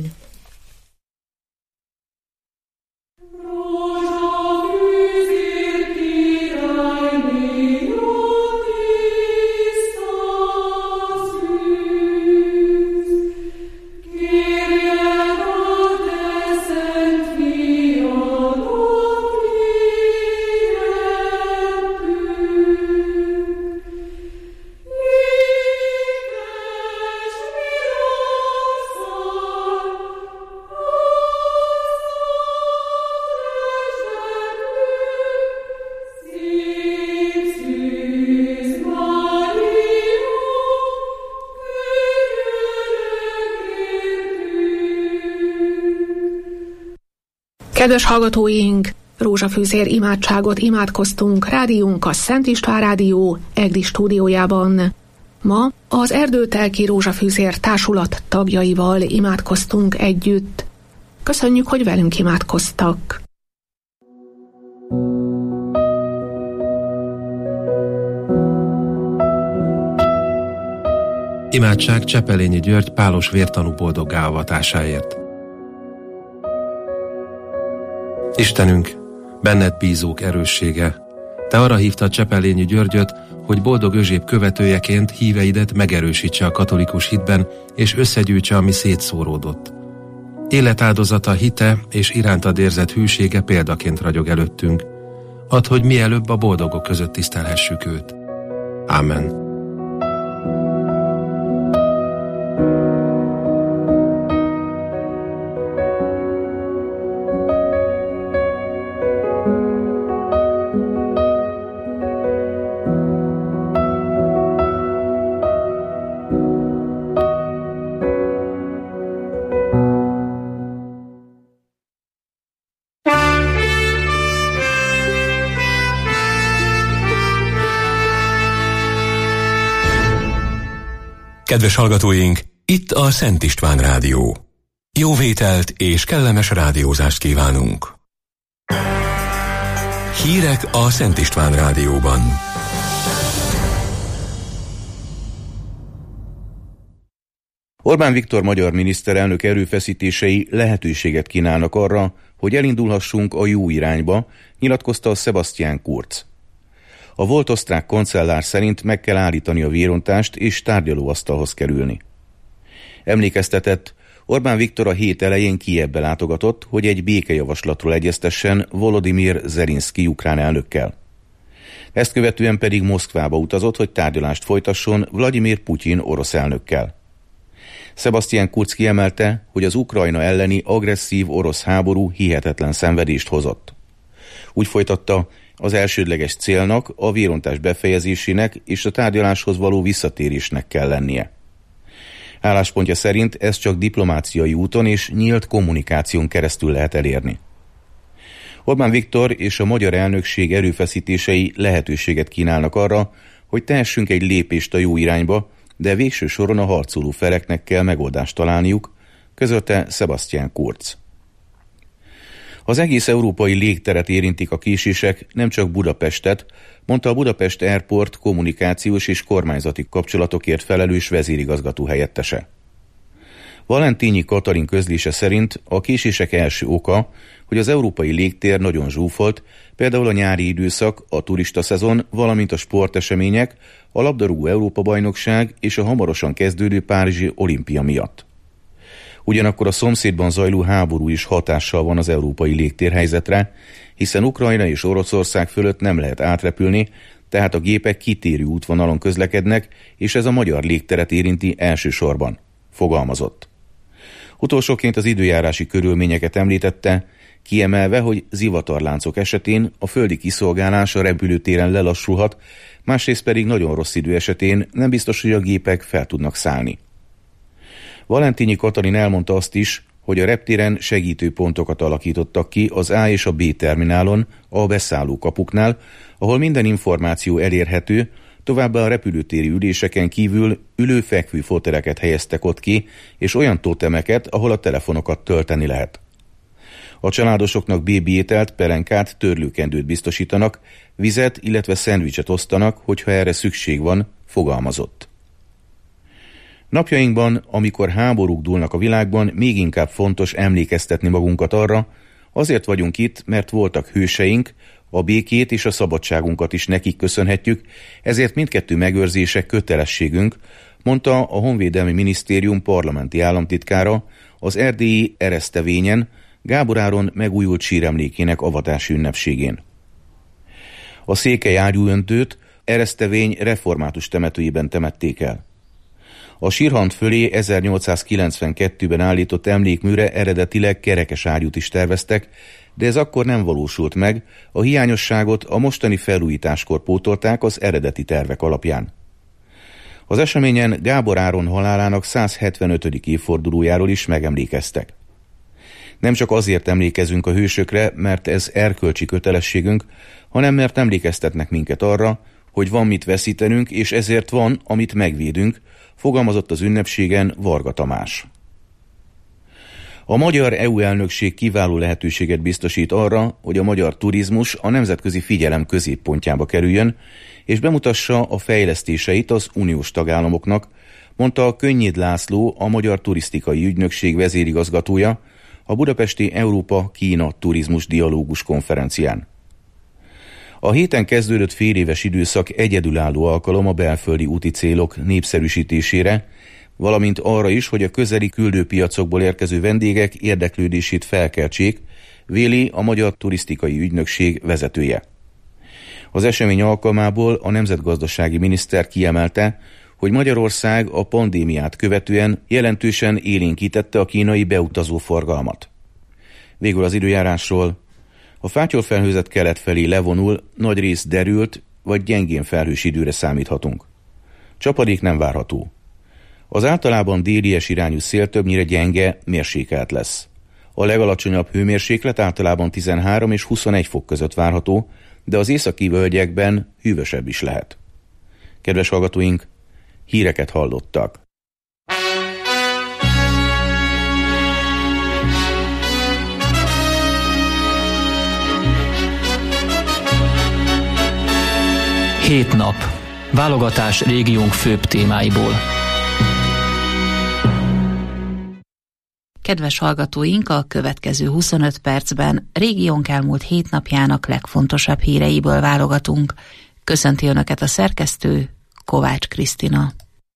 Kedves hallgatóink, rózsafűzér imádságot imádkoztunk rádiónk a Szent István Rádió EGRI stúdiójában. Ma az Erdőtelki Rózsafűzér Társulat tagjaival imádkoztunk együtt. Köszönjük, hogy velünk imádkoztak. Imádság Csepelényi György pálos vértanú boldoggá avatásáért. Istenünk, benned bízók erőssége, te arra hívtad Csepelényi Györgyöt, hogy boldog Özséb követőjeként híveidet megerősítse a katolikus hitben, és összegyűjtse, ami szétszóródott. Életáldozata, hite és irántad érzett hűsége példaként ragyog előttünk. Add, hogy mielőbb a boldogok között tisztelhessük őt. Ámen. Kedves hallgatóink, itt a Szent István Rádió. Jó vételt és kellemes rádiózást kívánunk. Hírek a Szent István Rádióban. Orbán Viktor magyar miniszterelnök erőfeszítései lehetőséget kínálnak arra, hogy elindulhassunk a jó irányba, nyilatkozta Sebastian Kurz. A volt osztrák kancellár szerint meg kell állítani a vérontást és tárgyalóasztalhoz kerülni. Emlékeztetett, Orbán Viktor a hét elején Kijevbe látogatott, hogy egy békejavaslatról egyeztessen Volodymyr Zelenszky ukrán elnökkel. Ezt követően pedig Moszkvába utazott, hogy tárgyalást folytasson Vladimir Putyin orosz elnökkel. Sebastian Kurz kiemelte, hogy az Ukrajna elleni agresszív orosz háború hihetetlen szenvedést hozott. Úgy folytatta, az elsődleges célnak a vérontás befejezésének és a tárgyaláshoz való visszatérésnek kell lennie. Álláspontja szerint ez csak diplomáciai úton és nyílt kommunikáción keresztül lehet elérni. Orbán Viktor és a magyar elnökség erőfeszítései lehetőséget kínálnak arra, hogy tehessünk egy lépést a jó irányba, de végső soron a harcoló feleknek kell megoldást találniuk, közölte Sebastian Kurz. Az egész európai légteret érintik a késések, nem csak Budapestet, mondta a Budapest Airport kommunikációs és kormányzati kapcsolatokért felelős vezérigazgató helyettese. Valentínyi Katalin közlése szerint a késések első oka, hogy az európai légtér nagyon zsúfolt, például a nyári időszak, a turista szezon, valamint a sportesemények, a labdarúgó Európa-bajnokság és a hamarosan kezdődő párizsi olimpia miatt. Ugyanakkor a szomszédban zajló háború is hatással van az európai légtérhelyzetre, hiszen Ukrajna és Oroszország fölött nem lehet átrepülni, tehát a gépek kitérő útvonalon közlekednek, és ez a magyar légteret érinti elsősorban, fogalmazott. Utolsóként az időjárási körülményeket említette, kiemelve, hogy zivatarláncok esetén a földi kiszolgálás a repülőtéren lelassulhat, másrészt pedig nagyon rossz idő esetén nem biztos, hogy a gépek fel tudnak szállni. Valentínyi Katalin elmondta azt is, hogy a reptéren segítőpontokat alakítottak ki az A és a B terminálon, a beszállókapuknál, ahol minden információ elérhető, továbbá a repülőtéri üléseken kívül ülő-fekvő foteleket helyeztek ott ki, és olyan tótemeket, ahol a telefonokat tölteni lehet. A családosoknak bébi ételt, pelenkát, törlőkendőt biztosítanak, vizet, illetve szendvicset osztanak, hogyha erre szükség van, fogalmazott. Napjainkban, amikor háborúk dúlnak a világban, még inkább fontos emlékeztetni magunkat arra, azért vagyunk itt, mert voltak hőseink, a békét és a szabadságunkat is nekik köszönhetjük, ezért mindkettő megőrzése kötelességünk, mondta a Honvédelmi Minisztérium parlamenti államtitkára az erdélyi Eresztevényen, Gábor Áron megújult síremlékének avatási ünnepségén. A székely ágyúöntőt Eresztevény református temetőjében temették el. A sírhant fölé ezernyolcszázkilencvenkettőben állított emlékműre eredetileg kerekes ágyút is terveztek, de ez akkor nem valósult meg, a hiányosságot a mostani felújításkor pótolták az eredeti tervek alapján. Az eseményen Gábor Áron halálának száz hetvenötödik évfordulójáról is megemlékeztek. Nem csak azért emlékezünk a hősökre, mert ez erkölcsi kötelességünk, hanem mert emlékeztetnek minket arra, hogy van mit veszítenünk, és ezért van, amit megvédünk, fogalmazott az ünnepségen Varga Tamás. A magyar é u elnökség kiváló lehetőséget biztosít arra, hogy a magyar turizmus a nemzetközi figyelem középpontjába kerüljön, és bemutassa a fejlesztéseit az uniós tagállamoknak, mondta Könnyéd László, a Magyar Turisztikai Ügynökség vezérigazgatója, a budapesti Európa-Kína Turizmus Dialógus konferencián. A héten kezdődött féléves időszak egyedülálló alkalom a belföldi úti célok népszerűsítésére, valamint arra is, hogy a közeli küldőpiacokból érkező vendégek érdeklődését felkeltsék, véli a Magyar Turisztikai Ügynökség vezetője. Az esemény alkalmából a nemzetgazdasági miniszter kiemelte, hogy Magyarország a pandémiát követően jelentősen élénkítette a kínai beutazó forgalmat. Végül az időjárásról. A fátyolfelhőzet kelet felé levonul, nagy rész derült vagy gyengén felhős időre számíthatunk. Csapadék nem várható. Az általában délies irányú szél többnyire gyenge, mérsékelt lesz. A legalacsonyabb hőmérséklet általában tizenhárom és huszonegy fok között várható, de az északi völgyekben hűvösebb is lehet. Kedves hallgatóink, híreket hallottak. Hét nap. Válogatás régiónk főbb témáiból. Kedves hallgatóink, a következő huszonöt percben régiónk elmúlt hét napjának legfontosabb híreiből válogatunk. Köszönti Önöket a szerkesztő, Kovács Krisztina.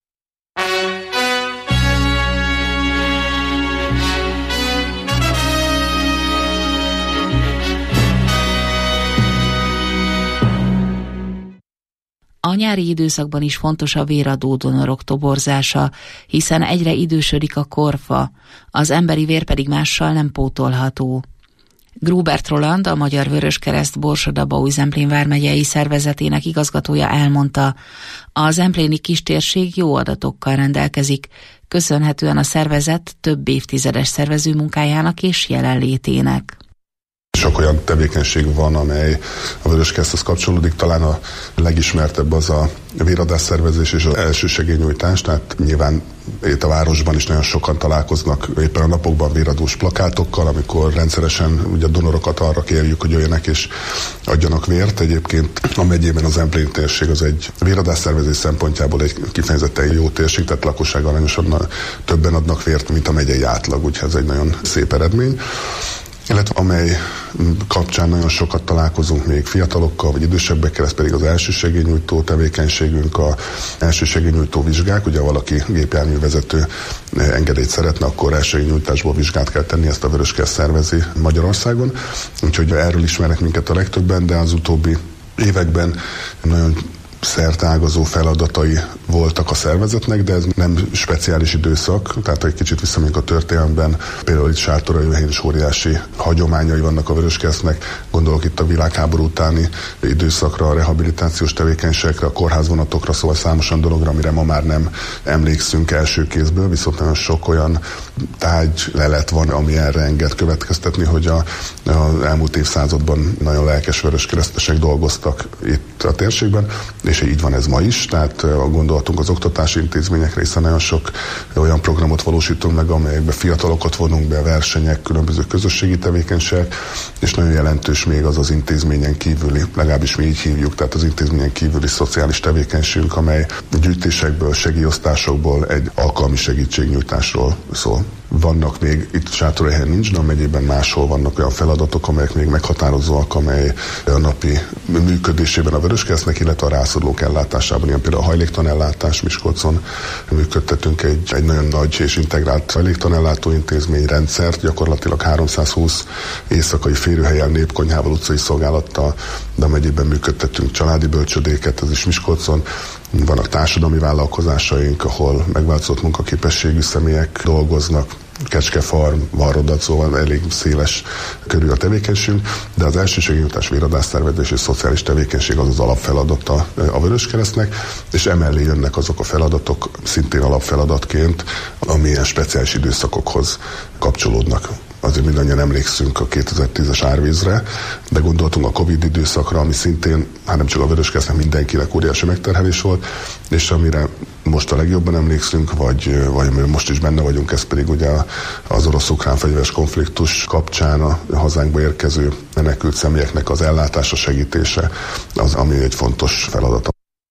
A nyári időszakban is fontos a véradó donorok toborzása, hiszen egyre idősödik a korfa, az emberi vér pedig mással nem pótolható. Grubert Roland, a Magyar Vöröskereszt Borsod-Abaúj-Zemplén vármegyei szervezetének igazgatója elmondta, a zempléni kistérség jó adatokkal rendelkezik, köszönhetően a szervezet több évtizedes szervező munkájának és jelenlétének. Sok olyan tevékenység van, amely a Vöröskereszthez kapcsolódik. Talán a legismertebb az a véradásszervezés és az elsősegélynyújtás, tehát nyilván itt a városban is nagyon sokan találkoznak éppen a napokban véradós plakátokkal, amikor rendszeresen ugye a donorokat arra kérjük, hogy jöjjenek és adjanak vért. Egyébként a megyében az zempléni térség az egy véradásszervezés szempontjából egy kifejezetten jó térség, tehát lakosság arányosan többen adnak vért, mint a megyei átlag, úgyhogy ez egy nagyon szép eredmény. Illetve amely kapcsán nagyon sokat találkozunk még fiatalokkal, vagy idősebbekkel, ez pedig az elsősegélynyújtó tevékenységünk, a elsősegélynyújtó vizsgák. Ugye valaki gépjárművezető engedélyt szeretne, akkor elsősegélynyújtásból vizsgát kell tenni, ezt a Vöröskereszt szervezi Magyarországon. Úgyhogy erről ismernek minket a legtöbben, de az utóbbi években nagyon szerteágazó feladatai voltak a szervezetnek, de ez nem speciális időszak, tehát egy kicsit visszamegyünk a történelemben, például itt Sártorajőhelyen is óriási hagyományai vannak a Vöröskeresztnek, gondolok itt a világháború utáni időszakra, a rehabilitációs tevékenységekre, a kórházvonatokra, szóval számosan dologra, amire ma már nem emlékszünk első kézből, viszont nagyon sok olyan tárgylelet van, ami erre enged következtetni, hogy a, a elmúlt évszázadban nagyon lelkes vöröskeresztesek dolgoztak itt a térségben, és így van ez ma is, tehát gondoltunk az oktatási intézményekre, hiszen nagyon sok olyan programot valósítunk meg, amelyekben fiatalokat vonunk be, versenyek, különböző közösségi tevékenységek, és nagyon jelentős még az az intézményen kívüli, legalábbis mi így hívjuk, tehát az intézményen kívüli szociális tevékenységünk, amely gyűjtésekből, segélyosztásokból egy alkalmi segítségnyújtásról szól. Vannak még, itt Sártorajhelyen nincs, de a megyében máshol vannak olyan feladatok, amelyek még meghatározóak, amely a napi működésében a Vöröskeresztnek, illetve a rászorulók ellátásában, ilyen például a hajléktalanellátás. Miskolcon működtetünk egy, egy nagyon nagy és integrált hajléktalanellátó intézményrendszert, gyakorlatilag háromszázhúsz éjszakai férőhelyen, népkonyhával, utcai szolgálattal, de a megyében működtetünk családi bölcsödéket, ez is Miskolcon. Vannak társadalmi vállalkozásaink, ahol megváltozott munkaképességű személyek dolgoznak, kecskefarm, varrodat, szóval elég széles körül a tevékenységünk, de az elsősegélynyújtás, véradásszervezés és szociális tevékenység az az alapfeladata a Vöröskeresztnek, és emellé jönnek azok a feladatok, szintén alapfeladatként, amilyen speciális időszakokhoz kapcsolódnak. Azért mindannyian emlékszünk a kétezer-tízes árvízre, de gondoltunk a Covid időszakra, ami szintén, hát nem csak a Vöröskeresztnek, mindenkinek óriási megterhelés volt, és amire most a legjobban emlékszünk, vagy, vagy most is benne vagyunk, ez pedig ugye az orosz-ukrán fegyveres konfliktus kapcsán a hazánkba érkező menekült személyeknek az ellátása, segítése, az, ami egy fontos feladat.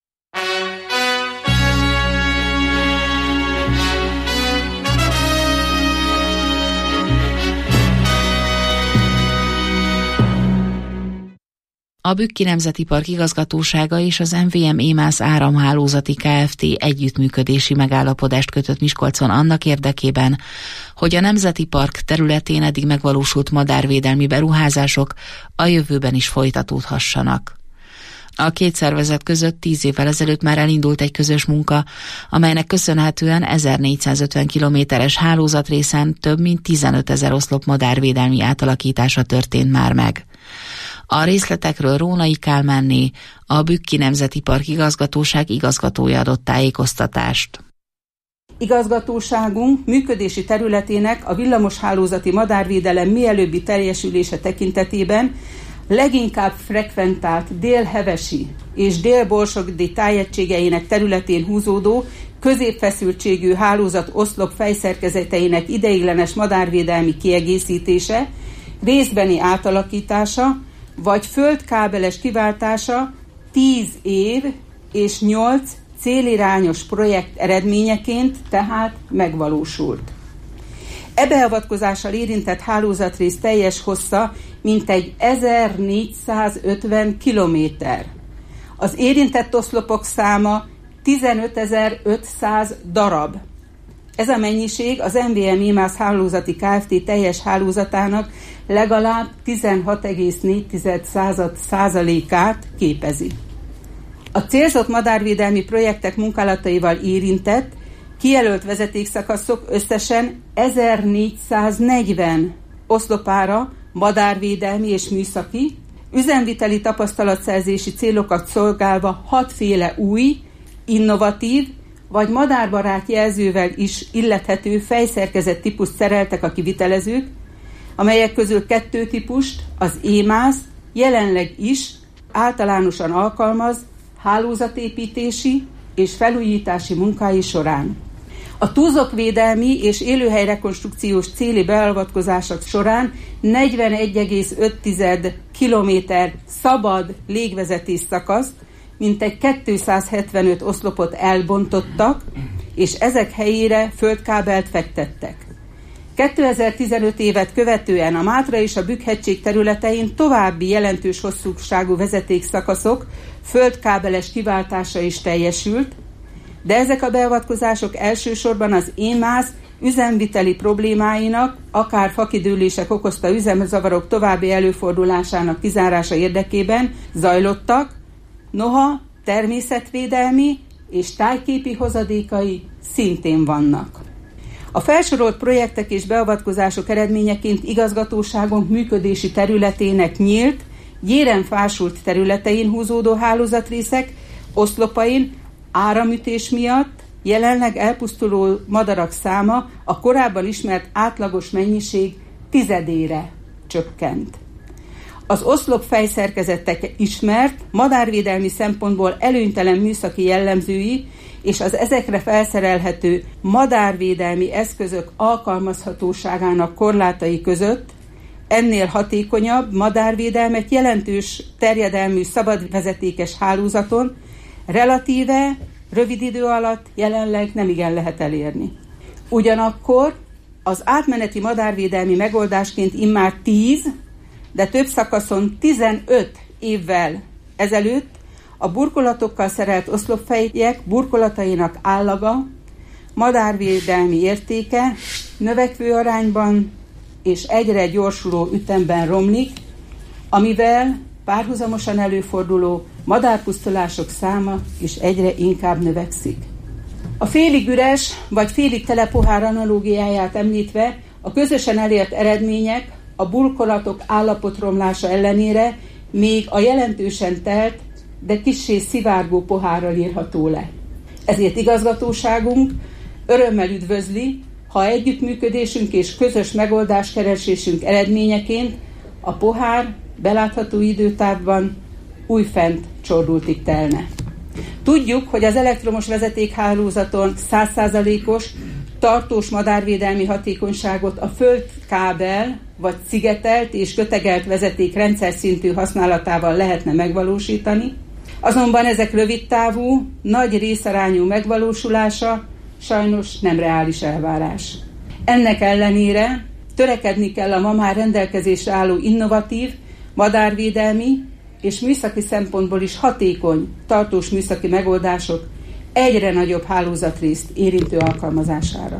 A Bükki Nemzeti Park igazgatósága és az em vé em Émász Áramhálózati Kft. Együttműködési megállapodást kötött Miskolcon annak érdekében, hogy a Nemzeti Park területén eddig megvalósult madárvédelmi beruházások a jövőben is folytatódhassanak. A két szervezet között tíz évvel ezelőtt már elindult egy közös munka, amelynek köszönhetően ezernégyszázötven kilométeres hálózatrészen több mint tizenötezer oszlop madárvédelmi átalakítása történt már meg. A részletekről Rónai Kálmánné, a Bükki Nemzeti Park igazgatóság igazgatója adott tájékoztatást. Igazgatóságunk működési területének a villamoshálózati madárvédelem mielőbbi teljesülése tekintetében leginkább frekventált Dél-Hevesi és Dél-Borsodi tájegységeinek területén húzódó középfeszültségű hálózat oszlop fejszerkezeteinek ideiglenes madárvédelmi kiegészítése, részbeni átalakítása vagy földkábeles kiváltása tíz év és nyolc célirányos projekt eredményeként tehát megvalósult. E beavatkozással érintett hálózatrész teljes hossza mintegy ezernégyszázötven kilométer. Az érintett oszlopok száma tizenötezer-ötszáz darab. Ez a mennyiség az em vé em émász hálózati Kft. Teljes hálózatának legalább tizenhat egész négy százalékát képezi. A célzott madárvédelmi projektek munkálataival érintett, kijelölt vezetékszakaszok összesen ezernégyszáznegyven oszlopára madárvédelmi és műszaki, üzemviteli tapasztalatszerzési célokat szolgálva hatféle új, innovatív vagy madárbarát jelzővel is illethető fejszerkezet típust szereltek a kivitelezők, amelyek közül kettő típust, az émász jelenleg is általánosan alkalmaz hálózatépítési és felújítási munkái során. A túzokvédelmi és élőhelyrekonstrukciós céli beavatkozások során negyvenegy egész öt kilométer szabad légvezetés szakaszt, mintegy kétszázhetvenöt oszlopot elbontottak, és ezek helyére földkábelt fektettek. kétezer-tizenöt évet követően a Mátra és a Bükk-hegység területein további jelentős hosszúságú vezetékszakaszok földkábeles kiváltása is teljesült, de ezek a beavatkozások elsősorban az émász üzemviteli problémáinak, akár fakidőlések okozta üzemzavarok további előfordulásának kizárása érdekében zajlottak, noha természetvédelmi és tájképi hozadékai szintén vannak. A felsorolt projektek és beavatkozások eredményeként igazgatóságunk működési területének nyílt, gyéren fásult területein húzódó hálózatrészek, oszlopain áramütés miatt jelenleg elpusztuló madarak száma a korábban ismert átlagos mennyiség tizedére csökkent. Az oszlop fejszerkezetek ismert, madárvédelmi szempontból előnytelen műszaki jellemzői és az ezekre felszerelhető madárvédelmi eszközök alkalmazhatóságának korlátai között ennél hatékonyabb madárvédelmet jelentős terjedelmű szabadvezetékes hálózaton relatíve rövid idő alatt jelenleg nemigen lehet elérni. Ugyanakkor az átmeneti madárvédelmi megoldásként immár tíz, de több szakaszon tizenöt évvel ezelőtt a burkolatokkal szerelt oszlopfejek burkolatainak állaga, madárvédelmi értéke növekvő arányban és egyre gyorsuló ütemben romlik, amivel párhuzamosan előforduló madárpusztulások száma is egyre inkább növekszik. A félig üres vagy félig tele pohár analógiáját említve a közösen elért eredmények a burkolatok állapotromlása ellenére még a jelentősen telt, de kissé szivárgó pohárral írható le. Ezért igazgatóságunk örömmel üdvözli, ha együttműködésünk és közös megoldáskeresésünk eredményeként a pohár belátható időtávban újfent csordultig telne. Tudjuk, hogy az elektromos vezetékhálózaton száz százalékos tartós madárvédelmi hatékonyságot a földkábel vagy szigetelt és kötegelt vezeték rendszer szintű használatával lehetne megvalósítani, azonban ezek rövidtávú, nagy részarányú megvalósulása sajnos nem reális elvárás. Ennek ellenére törekedni kell a ma már rendelkezésre álló innovatív, madárvédelmi és műszaki szempontból is hatékony, tartós műszaki megoldások egyre nagyobb hálózatrészt érintő alkalmazására.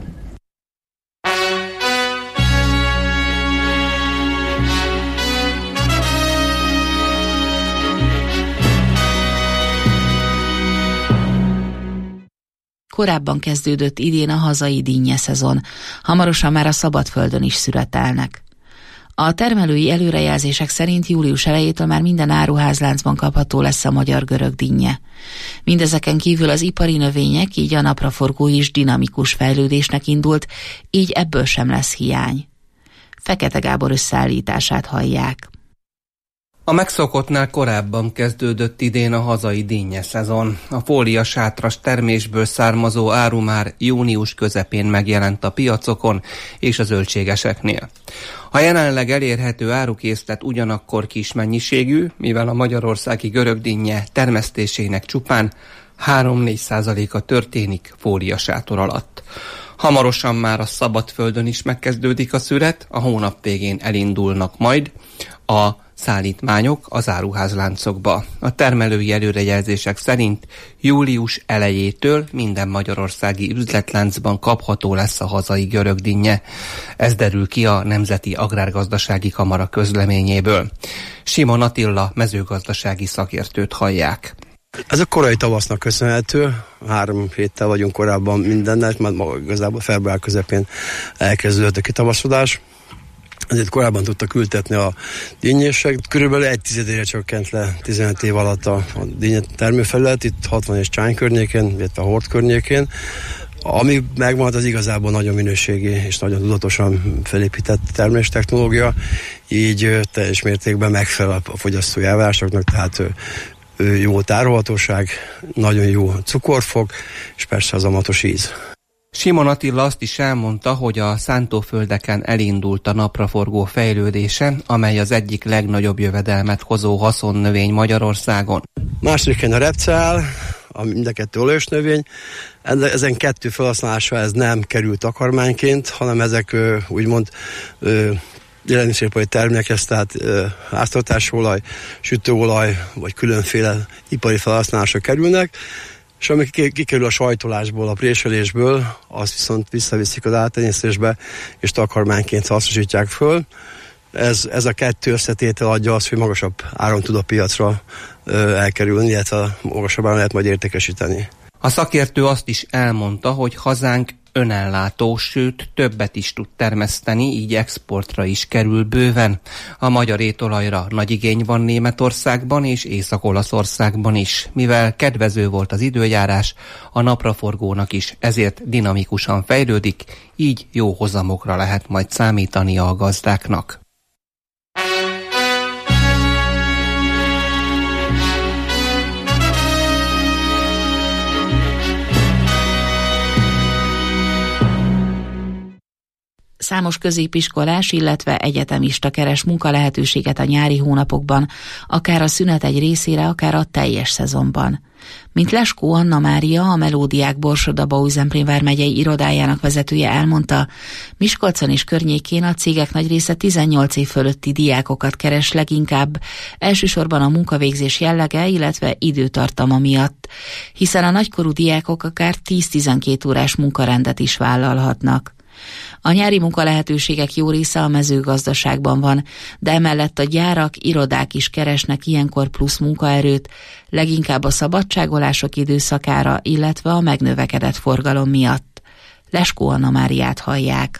Korábban kezdődött idén a hazai dinnye szezon, hamarosan már a szabadföldön is szüretelnek. A termelői előrejelzések szerint július elejétől már minden áruházláncban kapható lesz a magyar-görög dinnye. Mindezeken kívül az ipari növények, így a napraforgó is dinamikus fejlődésnek indult, így ebből sem lesz hiány. Fekete Gábor összeállítását hallják. A megszokottnál korábban kezdődött idén a hazai dinnye szezon. A fóliasátras termésből származó áru már június közepén megjelent a piacokon és a zöldségeseknél. A jelenleg elérhető árukészlet ugyanakkor kis mennyiségű, mivel a magyarországi görögdinnye termesztésének csupán három-négy százaléka történik fóliasátor alatt. Hamarosan már a szabadföldön is megkezdődik a szüret, a hónap végén elindulnak majd a szállítmányok az áruházláncokba. A termelői előrejelzések szerint július elejétől minden magyarországi üzletláncban kapható lesz a hazai görögdinnye. Ez derül ki a Nemzeti Agrárgazdasági Kamara közleményéből. Simon Attila mezőgazdasági szakértőt hallják. Ez a korai tavasznak köszönhető, három héttel vagyunk korábban mindennel, mert igazából február közepén elkezdődött a kitavaszodás. Ezért korábban tudtak ültetni a dinnyések. Körülbelül egy tizedére csökkent le tizenöt év alatt a, a dinnye termőfelület, itt hatvan és Csány környékén, illetve a Hord környékén. Ami megvan, az igazából nagyon minőségi és nagyon tudatosan felépített terméstechnológia, így teljes mértékben megfelel a fogyasztói elvárásoknak, tehát jó tárolhatóság, nagyon jó cukorfok, és persze az amatos íz. Simon Attila azt is elmondta, hogy a szántóföldeken elindult a napraforgó fejlődése, amely az egyik legnagyobb jövedelmet hozó haszonnövény Magyarországon. Másodikén a repceál, a mind a kettő olajos növény. Ezen kettő felhasználása ez nem került takarmányként, hanem ezek úgymond élelmiszeripari termékek, tehát háztartásolaj, sütőolaj, vagy különféle ipari felhasználásra kerülnek, és ami kikerül a sajtolásból, a préselésből, azt viszont visszaviszik az áltenyésztésbe, és takarmányként hasznosítják föl. Ez, ez a kettő összetétel adja azt, hogy magasabb áron tud a piacra ö, elkerülni, illetve magasabb áron lehet majd értékesíteni. A szakértő azt is elmondta, hogy hazánk önellátó, sőt többet is tud termeszteni, így exportra is kerül bőven. A magyar étolajra nagy igény van Németországban és Észak-Olaszországban is. Mivel kedvező volt az időjárás, a napraforgónak is ezért dinamikusan fejlődik, így jó hozamokra lehet majd számítani a gazdáknak. Számos középiskolás, illetve egyetemista keres munkalehetőséget a nyári hónapokban, akár a szünet egy részére, akár a teljes szezonban. Mint Leskó Anna Mária, a Melódiák Borsod-Abaúj-Zemplén vármegyei irodájának vezetője elmondta, Miskolcon és környékén a cégek nagy része tizennyolc év fölötti diákokat keres leginkább, elsősorban a munkavégzés jellege, illetve időtartama miatt, hiszen a nagykorú diákok akár tíz-tizenkét órás munkarendet is vállalhatnak. A nyári munkalehetőségek jó része a mezőgazdaságban van, de emellett a gyárak, irodák is keresnek ilyenkor plusz munkaerőt, leginkább a szabadságolások időszakára, illetve a megnövekedett forgalom miatt. Leskó Anna Máriát hallják.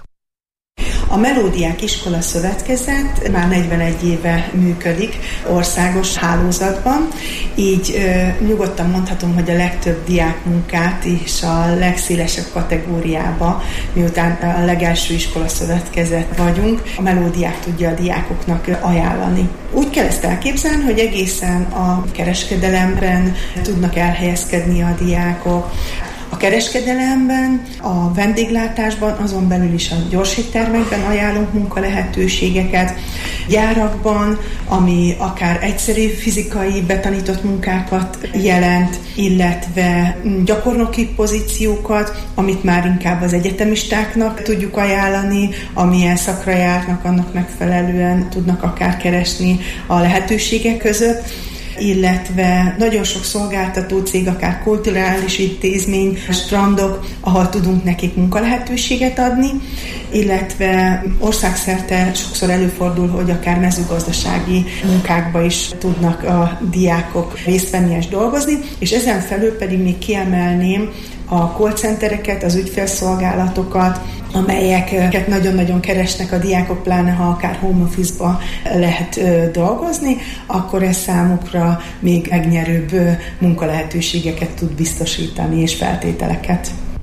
A Melódiák Iskola Szövetkezet már negyvenegy éve működik országos hálózatban, így ö, nyugodtan mondhatom, hogy a legtöbb diákmunkát is a legszélesebb kategóriába, miután a legelső iskola szövetkezet vagyunk, a Melódiák tudja a diákoknak ajánlani. Úgy kell ezt elképzelni, hogy egészen a kereskedelemben tudnak elhelyezkedni a diákok, a kereskedelemben, a vendéglátásban, azon belül is a gyorséttermekben ajánlunk munkalehetőségeket, gyárakban, ami akár egyszerű fizikai betanított munkákat jelent, illetve gyakornoki pozíciókat, amit már inkább az egyetemistáknak tudjuk ajánlani, amilyen szakra járnak, annak megfelelően tudnak akár keresni a lehetőségek között, illetve nagyon sok szolgáltató cég, akár kulturális intézmény, strandok, ahol tudunk nekik munkalehetőséget adni, illetve országszerte sokszor előfordul, hogy akár mezőgazdasági munkákba is tudnak a diákok részt venni és dolgozni, és ezen felül pedig még kiemelném a call centereket, az ügyfélszolgálatokat, amelyeket nagyon-nagyon keresnek a diákok, pláne ha akár home office-ba lehet dolgozni, akkor ez számukra még megnyerőbb munkalehetőségeket tud biztosítani és feltételeket.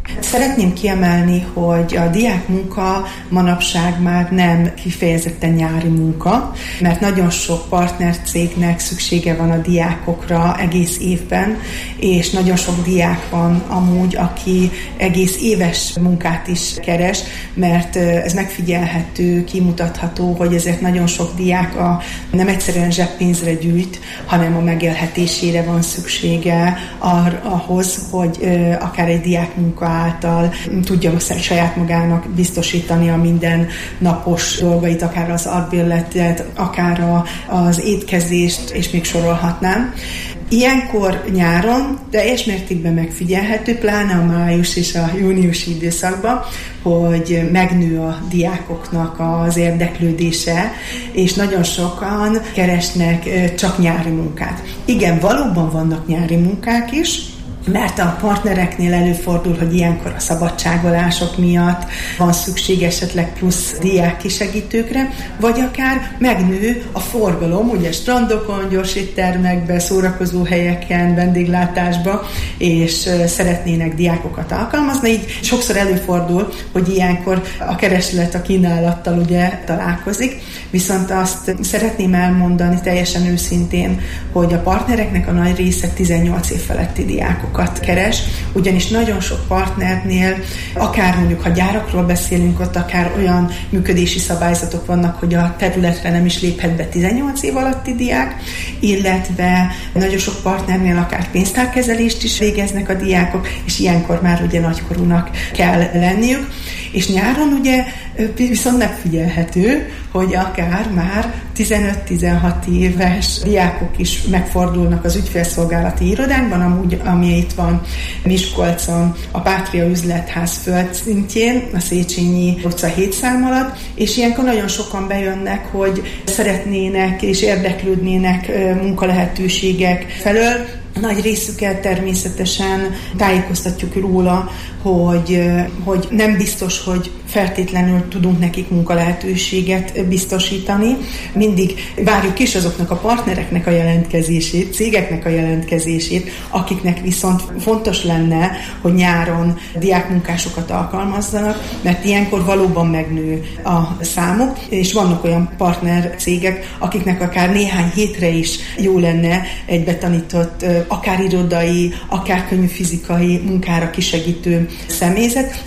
Szeretném kiemelni, hogy a diákmunka manapság már nem kifejezetten nyári munka, mert nagyon sok partnercégnek szüksége van a diákokra egész évben, és nagyon sok diák van amúgy, aki egész éves munkát is keres, mert ez megfigyelhető, kimutatható, hogy ezért nagyon sok diák a, nem egyszerűen zseppénzre gyűjt, hanem a megélhetésére van szüksége ar, ahhoz, hogy akár egy diákmunka által tudja saját magának biztosítani a minden napos dolgait, akár az albérletet, akár a, az étkezést, és még sorolhatnám. Ilyenkor nyáron teljes mértékben megfigyelhető, pláne a május és a júniusi időszakban, hogy megnő a diákoknak az érdeklődése, és nagyon sokan keresnek csak nyári munkát. Igen, valóban vannak nyári munkák is, mert a partnereknél előfordul, hogy ilyenkor a szabadságolások miatt van szükség esetleg plusz diák kisegítőkre, vagy akár megnő a forgalom, ugye strandokon, gyors éttermekben, szórakozó helyeken, vendéglátásba, és szeretnének diákokat alkalmazni. Így sokszor előfordul, hogy ilyenkor a kereslet a kínálattal ugye találkozik, viszont azt szeretném elmondani teljesen őszintén, hogy a partnereknek a nagy része tizennyolc év feletti diákok keres, ugyanis nagyon sok partnernél, akár mondjuk, ha gyárakról beszélünk, ott akár olyan működési szabályzatok vannak, hogy a területre nem is léphet be tizennyolc év alatti diák, illetve nagyon sok partnernél akár pénztárkezelést is végeznek a diákok, és ilyenkor már ugye nagykorúnak kell lenniük. És nyáron ugye viszont megfigyelhető, hogy akár már tizenöt-tizenhat éves diákok is megfordulnak az ügyfélszolgálati irodánkban, amúgy, ami itt van Miskolcon, a Pátria üzletház földszintjén, a Széchenyi utca hét szám alatt, és ilyenkor nagyon sokan bejönnek, hogy szeretnének és érdeklődnének munkalehetőségek felől. Nagy részüket természetesen tájékoztatjuk róla, hogy, hogy nem biztos, hogy feltétlenül tudunk nekik munkalehetőséget biztosítani. Mindig várjuk is azoknak a partnereknek a jelentkezését, cégeknek a jelentkezését, akiknek viszont fontos lenne, hogy nyáron diákmunkásokat alkalmazzanak, mert ilyenkor valóban megnő a számuk, és vannak olyan partner cégek, akiknek akár néhány hétre is jó lenne egy betanított, akár irodai, akár könnyű fizikai munkára kisegítő személyzet.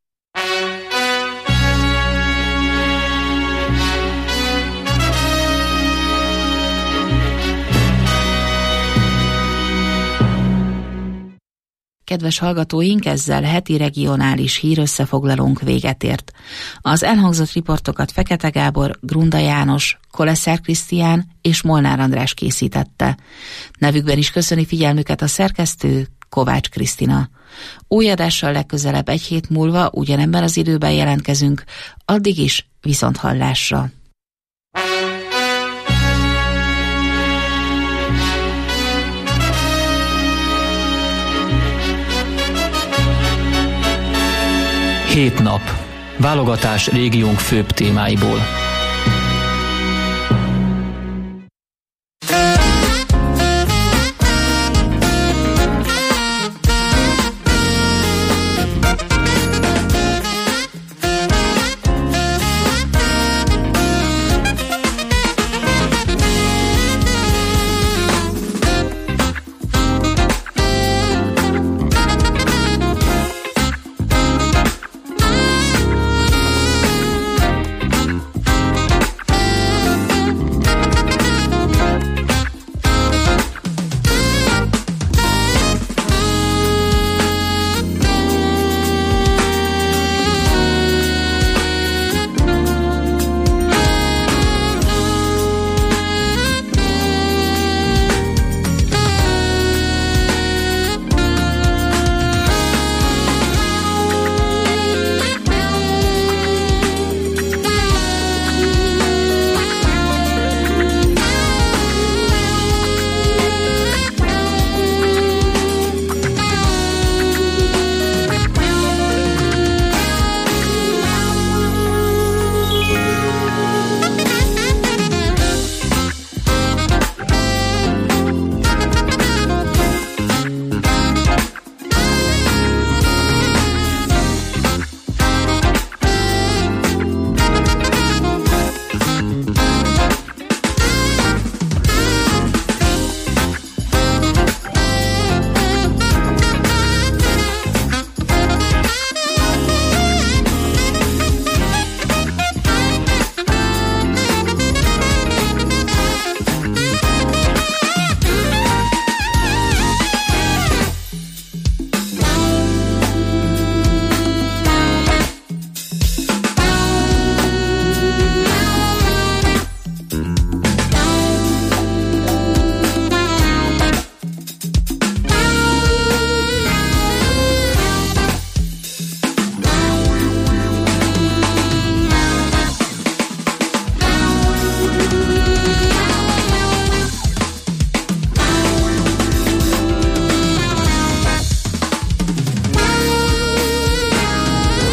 Kedves hallgatóink, ezzel heti regionális hírösszefoglalónk véget ért. Az elhangzott riportokat Fekete Gábor, Grunda János, Koleszer Krisztián és Molnár András készítette. Nevükben is köszöni figyelmüket a szerkesztő, Kovács Krisztina. Új adással legközelebb egy hét múlva ugyanebben az időben jelentkezünk, addig is viszonthallásra. Hét nap. Válogatás régiónk főbb témáiból.